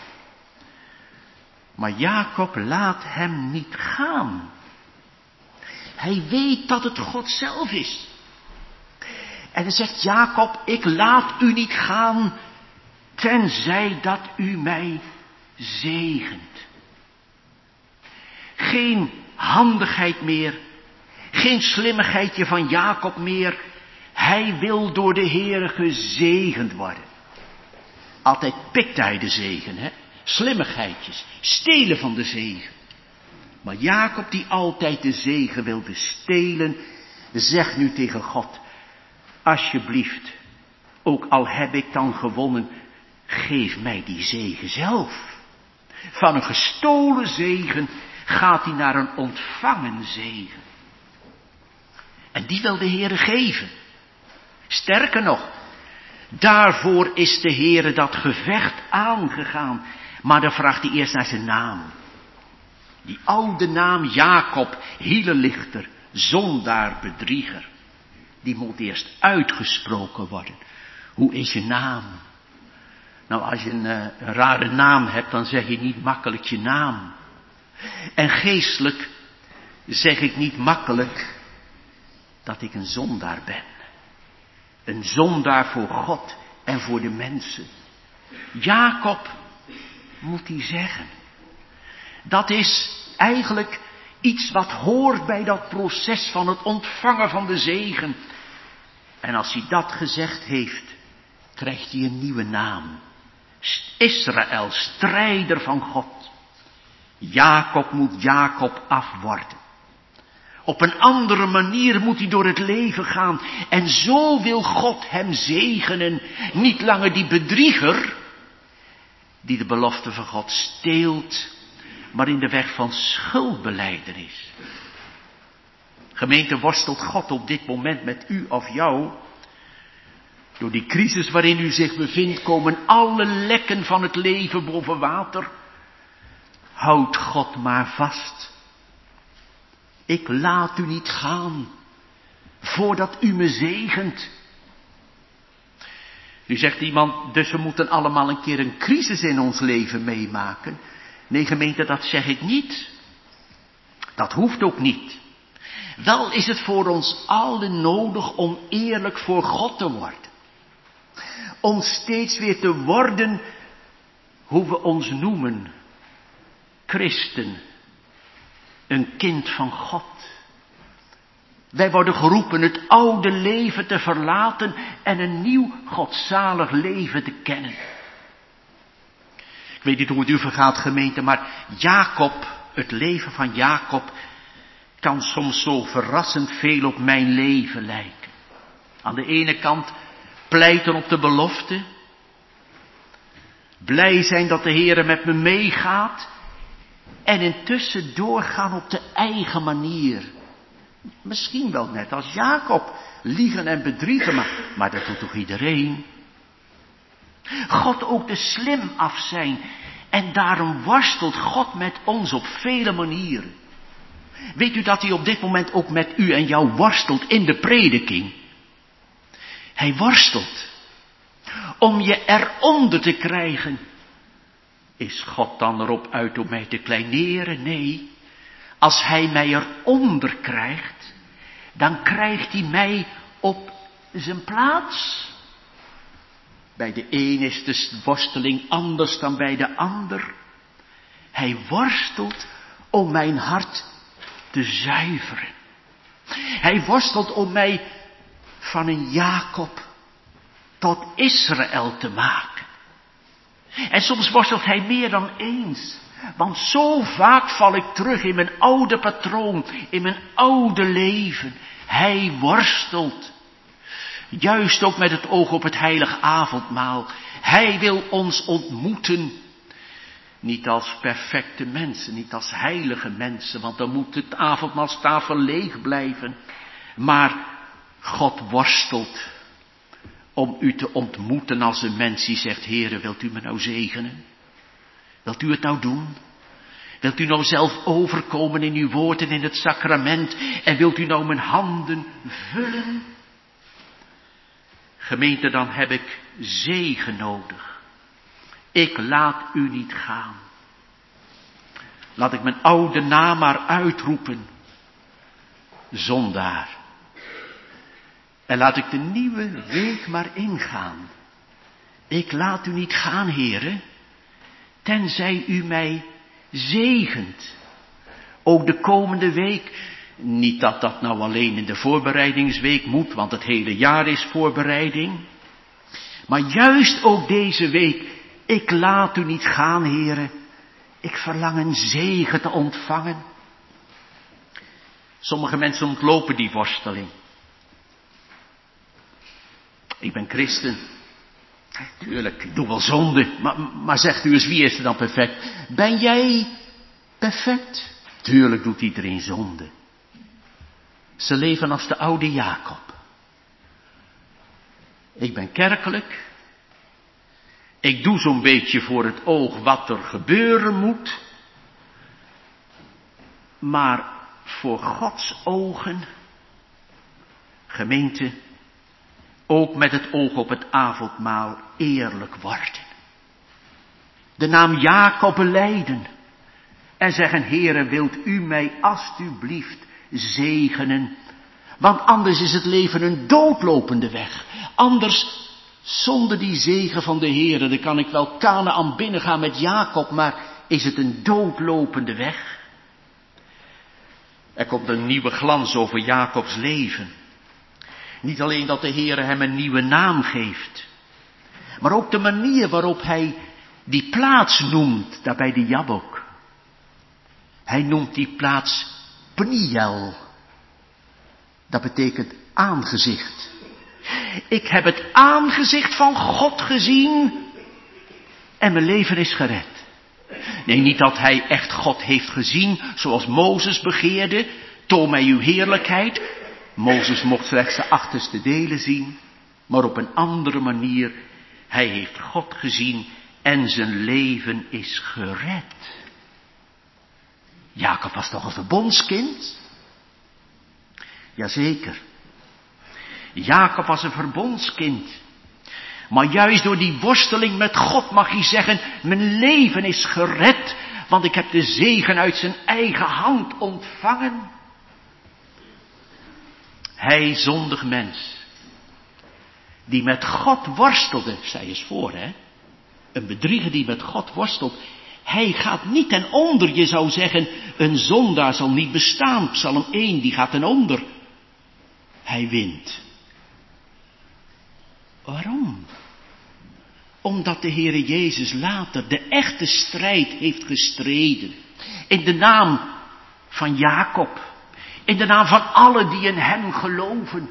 Maar Jacob laat hem niet gaan. Hij weet dat het God zelf is. En dan zegt Jacob, ik laat u niet gaan, tenzij dat u mij zegent. Geen handigheid meer, geen slimmigheidje van Jacob meer. Hij wil door de Heere gezegend worden. Altijd pikte hij de zegen, hè? slimmigheidjes, stelen van de zegen. Maar Jacob, die altijd de zegen wilde stelen, zegt nu tegen God: alsjeblieft, ook al heb ik dan gewonnen, geef mij die zegen zelf. Van een gestolen zegen gaat hij naar een ontvangen zegen. En die wil de Heere geven. Sterker nog, daarvoor is de Heere dat gevecht aangegaan. Maar dan vraagt hij eerst naar zijn naam. Die oude naam Jacob, hielenlichter, zondaar, bedrieger. Die moet eerst uitgesproken worden. Hoe is je naam? Nou, als je een, uh, een rare naam hebt, dan zeg je niet makkelijk je naam. En geestelijk zeg ik niet makkelijk dat ik een zondaar ben. Een zondaar voor God en voor de mensen. Jacob moet hij zeggen. Dat is eigenlijk iets wat hoort bij dat proces van het ontvangen van de zegen. En als hij dat gezegd heeft, krijgt hij een nieuwe naam. Israël, strijder van God. Jacob moet Jacob afworden. Op een andere manier moet hij door het leven gaan. En zo wil God hem zegenen. Niet langer die bedrieger, die de belofte van God steelt, maar in de weg van schuldbelijdenis. Gemeente, worstelt God op dit moment met u of jou? Door die crisis waarin u zich bevindt, komen alle lekken van het leven boven water. Houd God maar vast. Ik laat u niet gaan, voordat u me zegent. Nu zegt iemand, dus we moeten allemaal een keer een crisis in ons leven meemaken. Nee, gemeente, dat zeg ik niet. Dat hoeft ook niet. Wel is het voor ons allen nodig om eerlijk voor God te worden. Om steeds weer te worden hoe we ons noemen. Christen. Een kind van God. Wij worden geroepen het oude leven te verlaten en een nieuw godzalig leven te kennen. Ik weet niet hoe het u vergaat, gemeente, maar Jacob, het leven van Jacob, kan soms zo verrassend veel op mijn leven lijken. Aan de ene kant pleiten op de belofte. Blij zijn dat de Heere met me meegaat. En intussen doorgaan op de eigen manier. Misschien wel net als Jacob. Liegen en bedriegen, maar, maar dat doet toch iedereen? God ook de slim af zijn. En daarom worstelt God met ons op vele manieren. Weet u dat hij op dit moment ook met u en jou worstelt in de prediking? Hij worstelt. Om je eronder te krijgen. Is God dan erop uit om mij te kleineren? Nee. Als hij mij eronder krijgt, dan krijgt hij mij op zijn plaats. Bij de een is de worsteling anders dan bij de ander. Hij worstelt om mijn hart te zuiveren. Hij worstelt om mij van een Jacob tot Israël te maken. En soms worstelt hij meer dan eens. Want zo vaak val ik terug in mijn oude patroon, in mijn oude leven. Hij worstelt. Juist ook met het oog op het heilige avondmaal. Hij wil ons ontmoeten. Niet als perfecte mensen, niet als heilige mensen, want dan moet het avondmaalstafel leeg blijven. Maar God worstelt om u te ontmoeten als een mens die zegt, Heere, wilt u me nou zegenen? Wilt u het nou doen? Wilt u nou zelf overkomen in uw woord en in het sacrament? En wilt u nou mijn handen vullen? Gemeente, dan heb ik zegen nodig. Ik laat u niet gaan. Laat ik mijn oude naam maar uitroepen. Zondaar. En laat ik de nieuwe week maar ingaan. Ik laat u niet gaan, Heere, tenzij u mij zegent. Ook de komende week. Niet dat dat nou alleen in de voorbereidingsweek moet, want het hele jaar is voorbereiding. Maar juist ook deze week Ik laat u niet gaan, Heere. Ik verlang een zegen te ontvangen. Sommige mensen ontlopen die worsteling. Ik ben christen. Tuurlijk, ik doe wel zonde. Maar, maar zegt u eens, wie is er dan perfect? Ben jij perfect? Tuurlijk doet iedereen zonde. Ze leven als de oude Jacob. Ik ben kerkelijk. Ik doe zo'n beetje voor het oog wat er gebeuren moet. Maar voor Gods ogen, gemeente, ook met het oog op het avondmaal eerlijk worden. De naam Jacob belijden en zeggen, Heere, wilt u mij alstublieft zegenen? Want anders is het leven een doodlopende weg. Anders, zonder die zegen van de Heere, dan kan ik wel Kanaän binnengaan met Jacob, maar is het een doodlopende weg? Er komt een nieuwe glans over Jacobs leven. Niet alleen dat de Heere hem een nieuwe naam geeft, maar ook de manier waarop hij die plaats noemt, daar bij de Jabbok. Hij noemt die plaats Peniel. Dat betekent aangezicht. Ik heb het aangezicht van God gezien en mijn leven is gered. Nee, niet dat hij echt God heeft gezien, zoals Mozes begeerde. Toon mij uw heerlijkheid. Mozes mocht slechts de achterste delen zien, maar op een andere manier. Hij heeft God gezien en zijn leven is gered. Jacob was toch een verbondskind? Jazeker. Jacob was een verbondskind. Maar juist door die worsteling met God mag hij zeggen, mijn leven is gered, want ik heb de zegen uit zijn eigen hand ontvangen. Hij, zondig mens, die met God worstelde, zij eens voor, hè? Een bedrieger die met God worstelt, hij gaat niet ten onder. Je zou zeggen, een zondaar zal niet bestaan. Psalm één, die gaat ten onder. Hij wint. Waarom? Omdat de Heere Jezus later de echte strijd heeft gestreden. In de naam van Jacob. In de naam van allen die in hem geloven.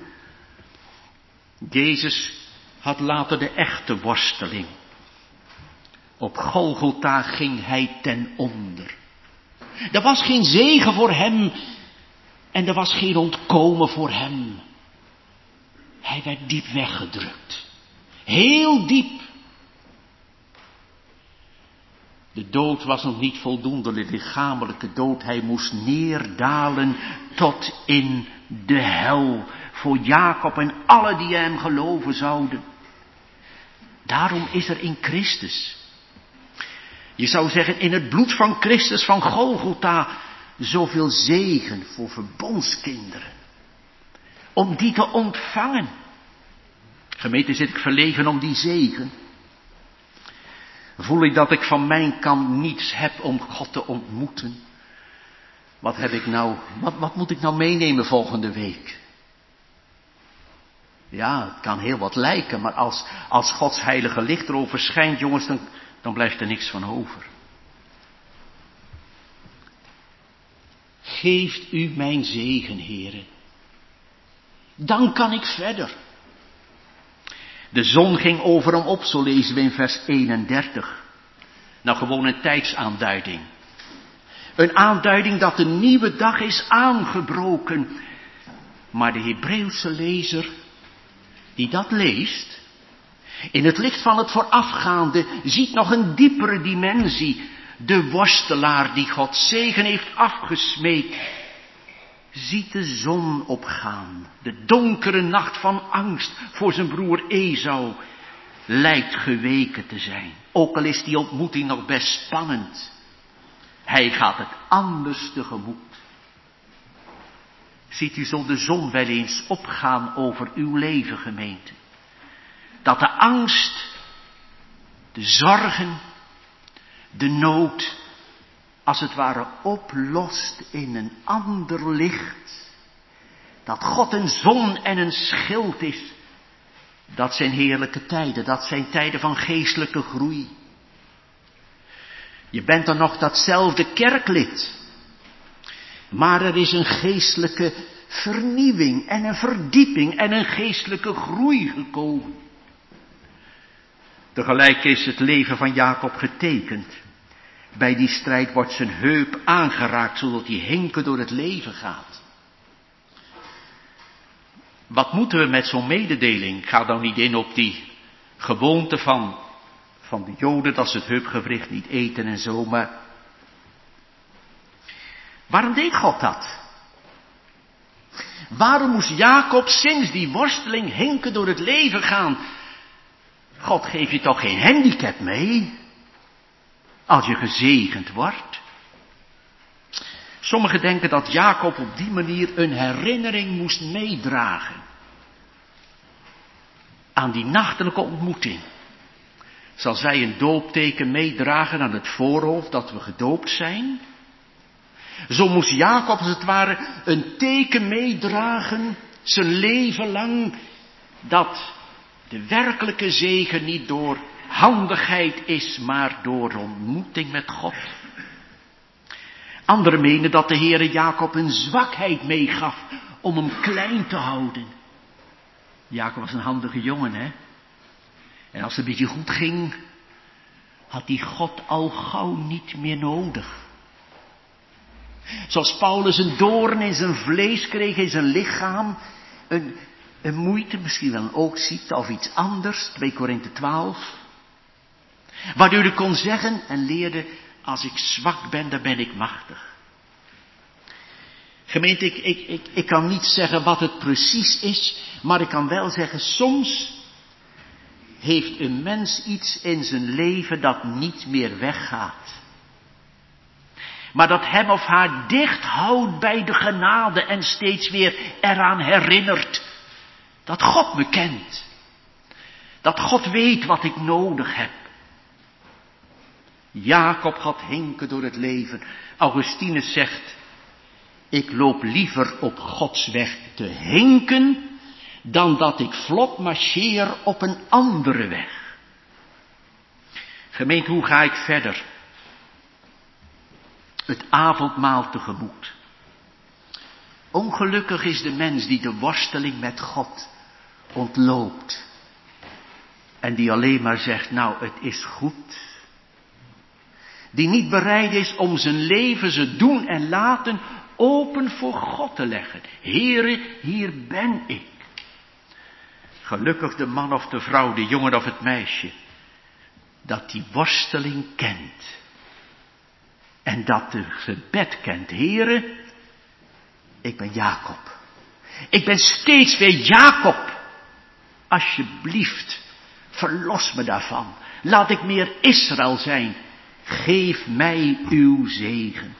Jezus had later de echte worsteling. Op Golgotha ging hij ten onder. Er was geen zegen voor hem. En er was geen ontkomen voor hem. Hij werd diep weggedrukt. Heel diep. De dood was nog niet voldoende, de lichamelijke dood. Hij moest neerdalen tot in de hel. Voor Jacob en alle die hem geloven zouden. Daarom is er in Christus, je zou zeggen in het bloed van Christus van Golgotha, zoveel zegen voor verbondskinderen. Om die te ontvangen. Gemeente, zit ik verlegen om die zegen? Voel ik dat ik van mijn kant niets heb om God te ontmoeten? Wat heb ik nou, wat, wat moet ik nou meenemen volgende week? Ja, het kan heel wat lijken, maar als, als Gods heilige licht erover schijnt, jongens, dan, dan blijft er niks van over. Geeft u mijn zegen, Heere. Dan kan ik verder. De zon ging over hem op, zo lezen we in vers eenendertig. Nou, gewoon een tijdsaanduiding. Een aanduiding dat een nieuwe dag is aangebroken. Maar de Hebreeuwse lezer, die dat leest, in het licht van het voorafgaande, ziet nog een diepere dimensie. De worstelaar die God zegen heeft afgesmeekt, ziet de zon opgaan. De donkere nacht van angst voor zijn broer Esau lijkt geweken te zijn. Ook al is die ontmoeting nog best spannend. Hij gaat het anders tegemoet. Ziet u zo de zon wel eens opgaan over uw leven, gemeente? Dat de angst, de zorgen, de nood, als het ware oplost in een ander licht. Dat God een zon en een schild is. Dat zijn heerlijke tijden, dat zijn tijden van geestelijke groei. Je bent dan nog datzelfde kerklid. Maar er is een geestelijke vernieuwing en een verdieping en een geestelijke groei gekomen. Tegelijk is het leven van Jacob getekend. Bij die strijd wordt zijn heup aangeraakt, zodat hij hinken door het leven gaat. Wat moeten we met zo'n mededeling? Ik ga dan niet in op die gewoonte van, van de Joden, dat ze het heupgewricht niet eten en zo, maar waarom deed God dat? Waarom moest Jacob sinds die worsteling hinken door het leven gaan? God geeft je toch geen handicap mee, als je gezegend wordt? Sommigen denken dat Jacob op die manier een herinnering moest meedragen aan die nachtelijke ontmoeting. Zal zij een doopteken meedragen aan het voorhoofd dat we gedoopt zijn? Zo moest Jacob als het ware een teken meedragen, zijn leven lang, dat de werkelijke zegen niet door handigheid is, maar door ontmoeting met God. Anderen menen dat de Heere Jacob een zwakheid meegaf om hem klein te houden. Jacob was een handige jongen, hè? En als het een beetje goed ging, had hij God al gauw niet meer nodig. Zoals Paulus een doorn in zijn vlees kreeg, in zijn lichaam, een, een moeite, misschien wel een oogziekte of iets anders, twee Korinthe twaalf. Waardoor hij kon zeggen en leerde, als ik zwak ben, dan ben ik machtig. Gemeente, ik, ik, ik, ik kan niet zeggen wat het precies is, maar ik kan wel zeggen, soms heeft een mens iets in zijn leven dat niet meer weggaat. Maar dat hem of haar dicht houdt bij de genade en steeds weer eraan herinnert dat God me kent. Dat God weet wat ik nodig heb. Jacob had hinken door het leven. Augustinus zegt, ik loop liever op Gods weg te hinken, dan dat ik vlot marcheer op een andere weg. Gemeente, hoe ga ik verder? Het avondmaal tegemoet. Ongelukkig is de mens die de worsteling met God ontloopt. En die alleen maar zegt, nou het is goed. Die niet bereid is om zijn leven, zijn doen en laten open voor God te leggen. Heere, hier ben ik. Gelukkig de man of de vrouw, de jongen of het meisje, dat die worsteling kent. En dat de gebed kent. Heere, ik ben Jacob. Ik ben steeds weer Jacob. Alsjeblieft, verlos me daarvan. Laat ik meer Israël zijn. Geef mij uw zegen.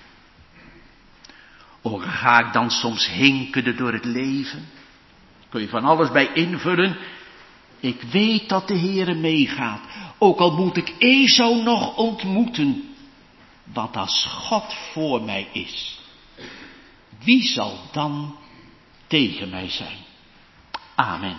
O, ga ik dan soms hinkende door het leven? Kun je van alles bij invullen. Ik weet dat de Heere meegaat. Ook al moet ik Esau nog ontmoeten. Want als God voor mij is, wie zal dan tegen mij zijn? Amen.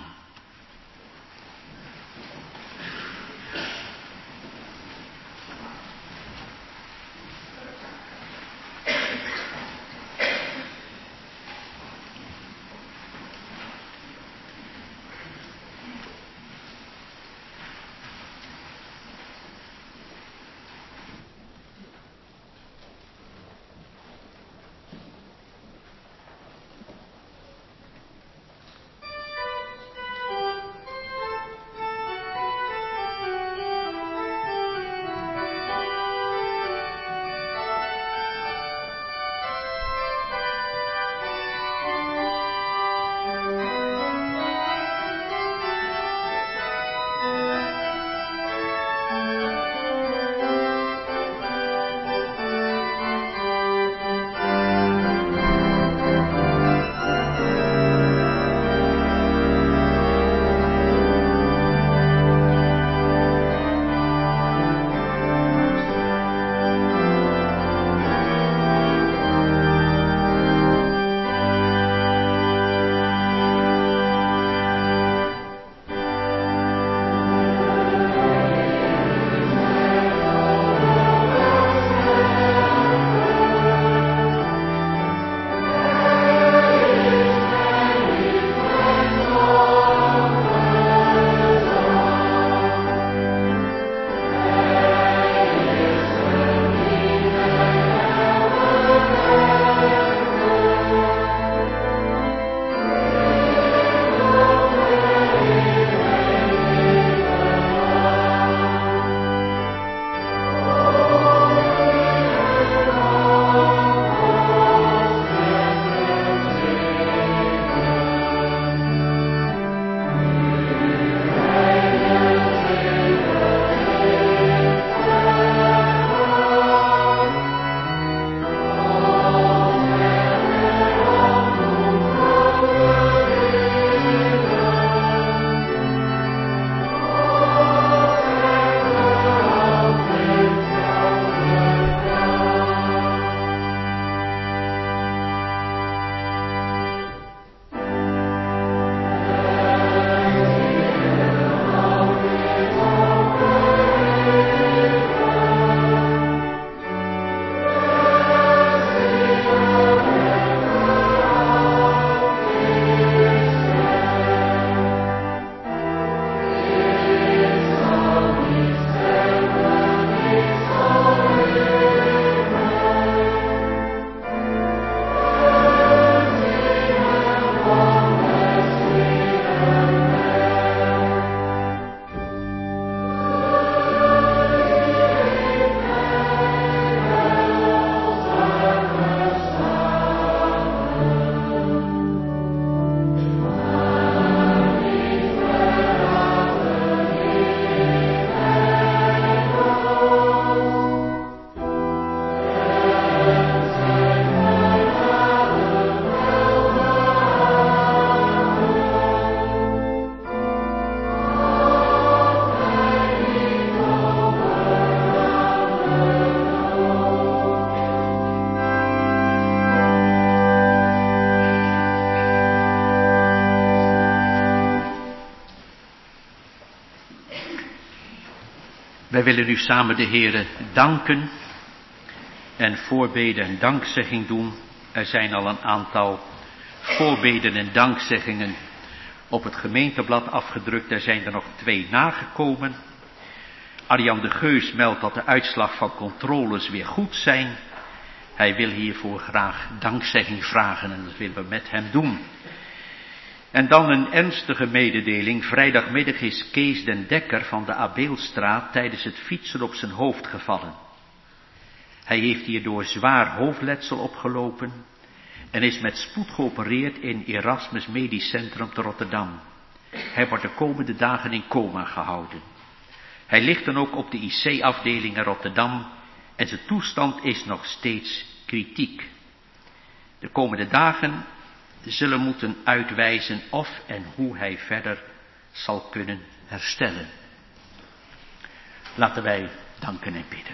Wij willen u samen de Heere danken en voorbeden en dankzegging doen. Er zijn al een aantal voorbeden en dankzeggingen op het gemeenteblad afgedrukt. Er zijn er nog twee nagekomen. Arjan de Geus meldt dat de uitslag van controles weer goed zijn. Hij wil hiervoor graag dankzegging vragen en dat willen we met hem doen. En dan een ernstige mededeling. Vrijdagmiddag is Kees den Dekker van de Abeelstraat tijdens het fietsen op zijn hoofd gevallen. Hij heeft hierdoor zwaar hoofdletsel opgelopen en is met spoed geopereerd in Erasmus Medisch Centrum te Rotterdam. Hij wordt de komende dagen in coma gehouden. Hij ligt dan ook op de I C-afdeling in Rotterdam en zijn toestand is nog steeds kritiek. De komende dagen zullen moeten uitwijzen of en hoe hij verder zal kunnen herstellen. Laten wij danken en bidden.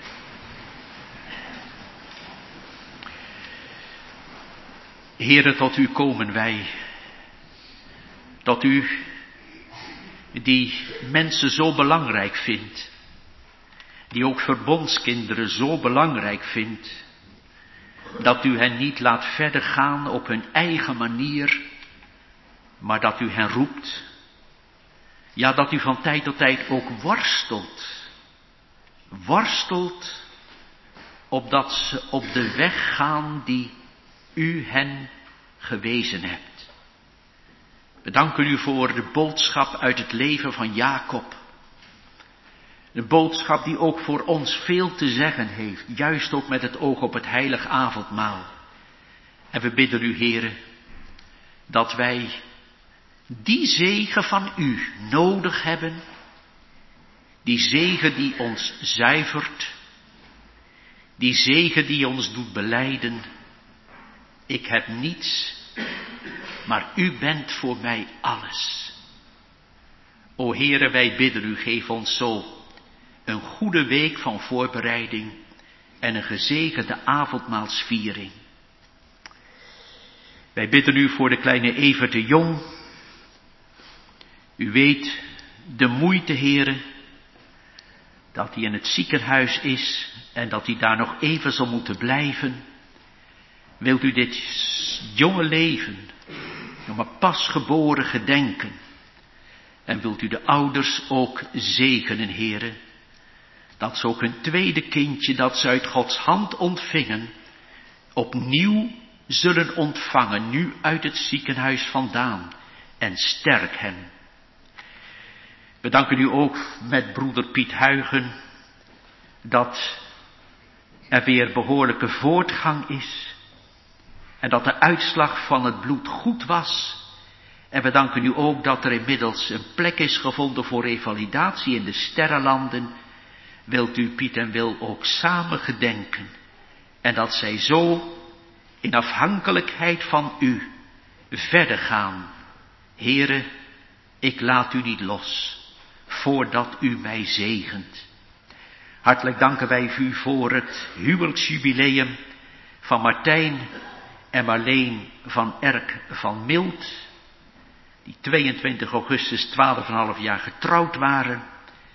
Heere, tot u komen wij, tot u die mensen zo belangrijk vindt, die ook verbondskinderen zo belangrijk vindt, dat u hen niet laat verder gaan op hun eigen manier, maar dat u hen roept. Ja, dat u van tijd tot tijd ook worstelt. Worstelt, opdat ze op de weg gaan die u hen gewezen hebt. We danken u voor de boodschap uit het leven van Jacob. Een boodschap die ook voor ons veel te zeggen heeft, juist ook met het oog op het heilig avondmaal. En we bidden u, Heere, dat wij die zegen van u nodig hebben, die zegen die ons zuivert, die zegen die ons doet belijden, ik heb niets, maar u bent voor mij alles. O Heere, wij bidden u, geef ons zo een goede week van voorbereiding en een gezegende avondmaalsviering. Wij bidden u voor de kleine Evert de Jong. U weet de moeite, Heere, dat hij in het ziekenhuis is en dat hij daar nog even zal moeten blijven. Wilt u dit jonge leven nog maar pasgeboren gedenken en wilt u de ouders ook zegenen, Heere, dat ze ook hun tweede kindje dat ze uit Gods hand ontvingen, opnieuw zullen ontvangen, nu uit het ziekenhuis vandaan, en sterk hen. We danken u ook met broeder Piet Huygen, dat er weer behoorlijke voortgang is, en dat de uitslag van het bloed goed was. En we danken u ook dat er inmiddels een plek is gevonden voor revalidatie in de sterrenlanden. Wilt u Piet en Wil ook samen gedenken. En dat zij zo in afhankelijkheid van u verder gaan. Heere, ik laat u niet los, voordat u mij zegent. Hartelijk danken wij u voor het huwelijksjubileum van Martijn en Marleen van Erk van Milt, die tweeëntwintig augustus twaalf en een half jaar getrouwd waren.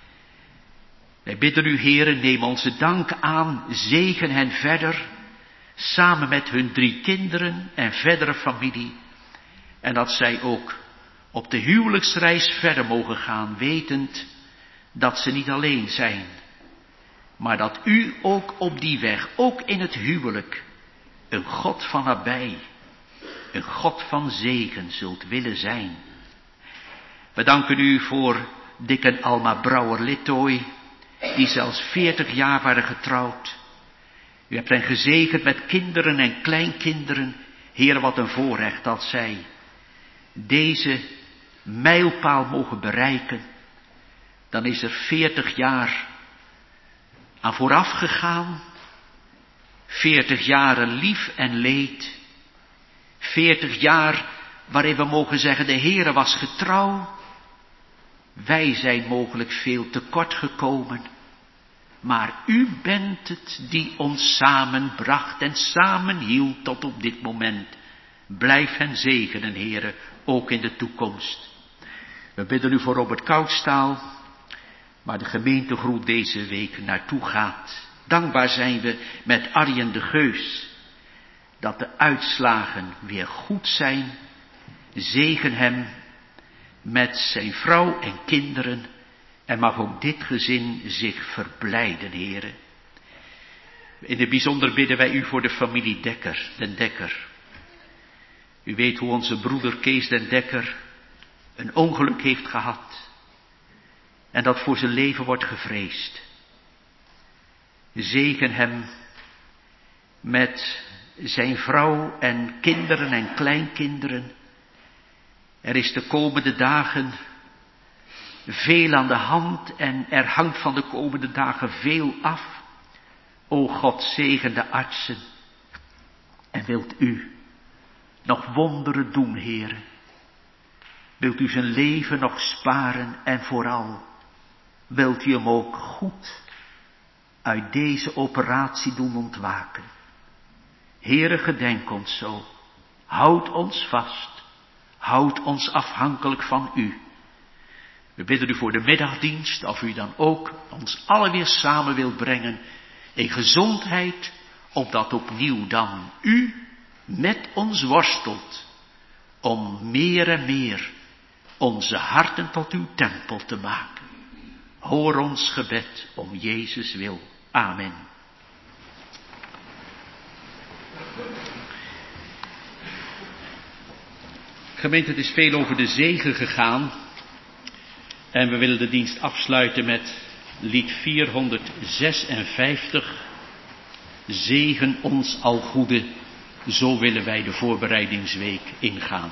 Wij bidden u, Heere, neem onze dank aan, zegen hen verder, samen met hun drie kinderen en verdere familie, en dat zij ook op de huwelijksreis verder mogen gaan, wetend dat ze niet alleen zijn, maar dat u ook op die weg, ook in het huwelijk, een God van nabij, een God van zegen zult willen zijn. We danken u voor Dick en Alma Brouwer-Littooi, die zelfs veertig jaar waren getrouwd. U hebt hen gezegend met kinderen en kleinkinderen. Heer, wat een voorrecht dat zij deze mijlpaal mogen bereiken. Dan is er veertig jaar aan vooraf gegaan. Veertig jaren lief en leed. Veertig jaar waarin we mogen zeggen, de Heere was getrouw. Wij zijn mogelijk veel tekort gekomen. Maar u bent het die ons samenbracht en samenhield tot op dit moment. Blijf hen zegenen, Heere, ook in de toekomst. We bidden u voor Robert Koudstaal. waar de gemeentegroep deze week naartoe gaat. Dankbaar zijn we met Arjen de Geus dat de uitslagen weer goed zijn. Zegen hem met zijn vrouw en kinderen en mag ook dit gezin zich verblijden, heren. In het bijzonder bidden wij u voor de familie Dekker, den Dekker. U weet hoe onze broeder Kees den Dekker een ongeluk heeft gehad en dat voor zijn leven wordt gevreesd. Zegen hem met zijn vrouw en kinderen en kleinkinderen. Er is de komende dagen veel aan de hand en er hangt van de komende dagen veel af. O God, zegen de artsen. En wilt u nog wonderen doen, heren? Wilt u zijn leven nog sparen en vooral wilt u hem ook goed uit deze operatie doen ontwaken? Heere, gedenk ons zo. Houd ons vast. Houd ons afhankelijk van u. We bidden u voor de middagdienst, of u dan ook ons allen weer samen wilt brengen in gezondheid, opdat opnieuw dan u met ons worstelt, om meer en meer onze harten tot uw tempel te maken. Hoor ons gebed om Jezus wil. Amen. Gemeente, het is veel over de zegen gegaan. En we willen de dienst afsluiten met lied vierhonderdzesenvijftig. Zegen ons al goede, zo willen wij de voorbereidingsweek ingaan.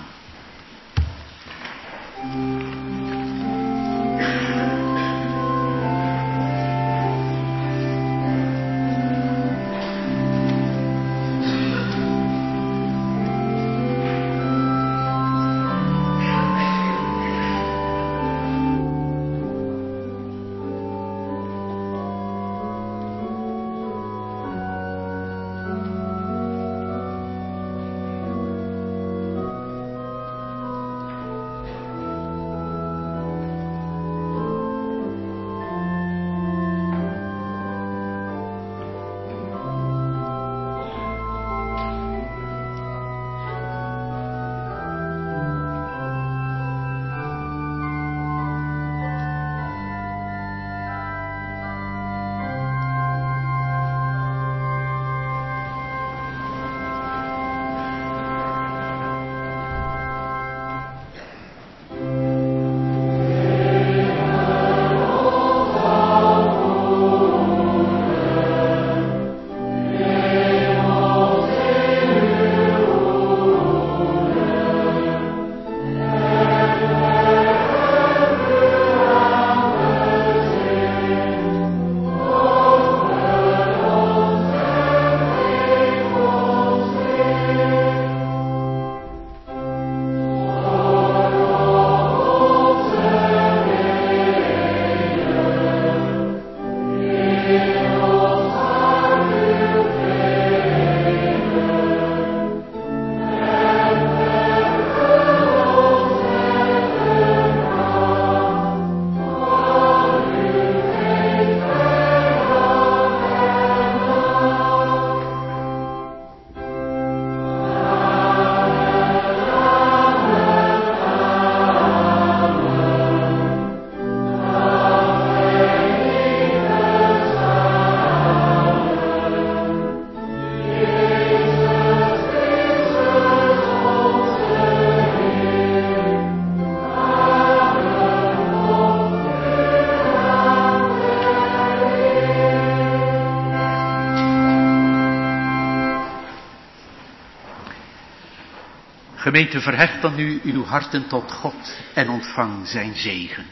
Gemeente, verhecht dan nu uw harten tot God en ontvang zijn zegen.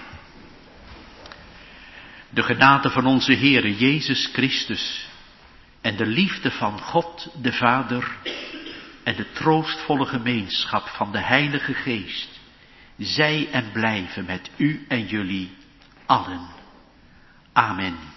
De genade van onze Heere Jezus Christus en de liefde van God de Vader en de troostvolle gemeenschap van de Heilige Geest, zij en blijven met u en jullie allen. Amen.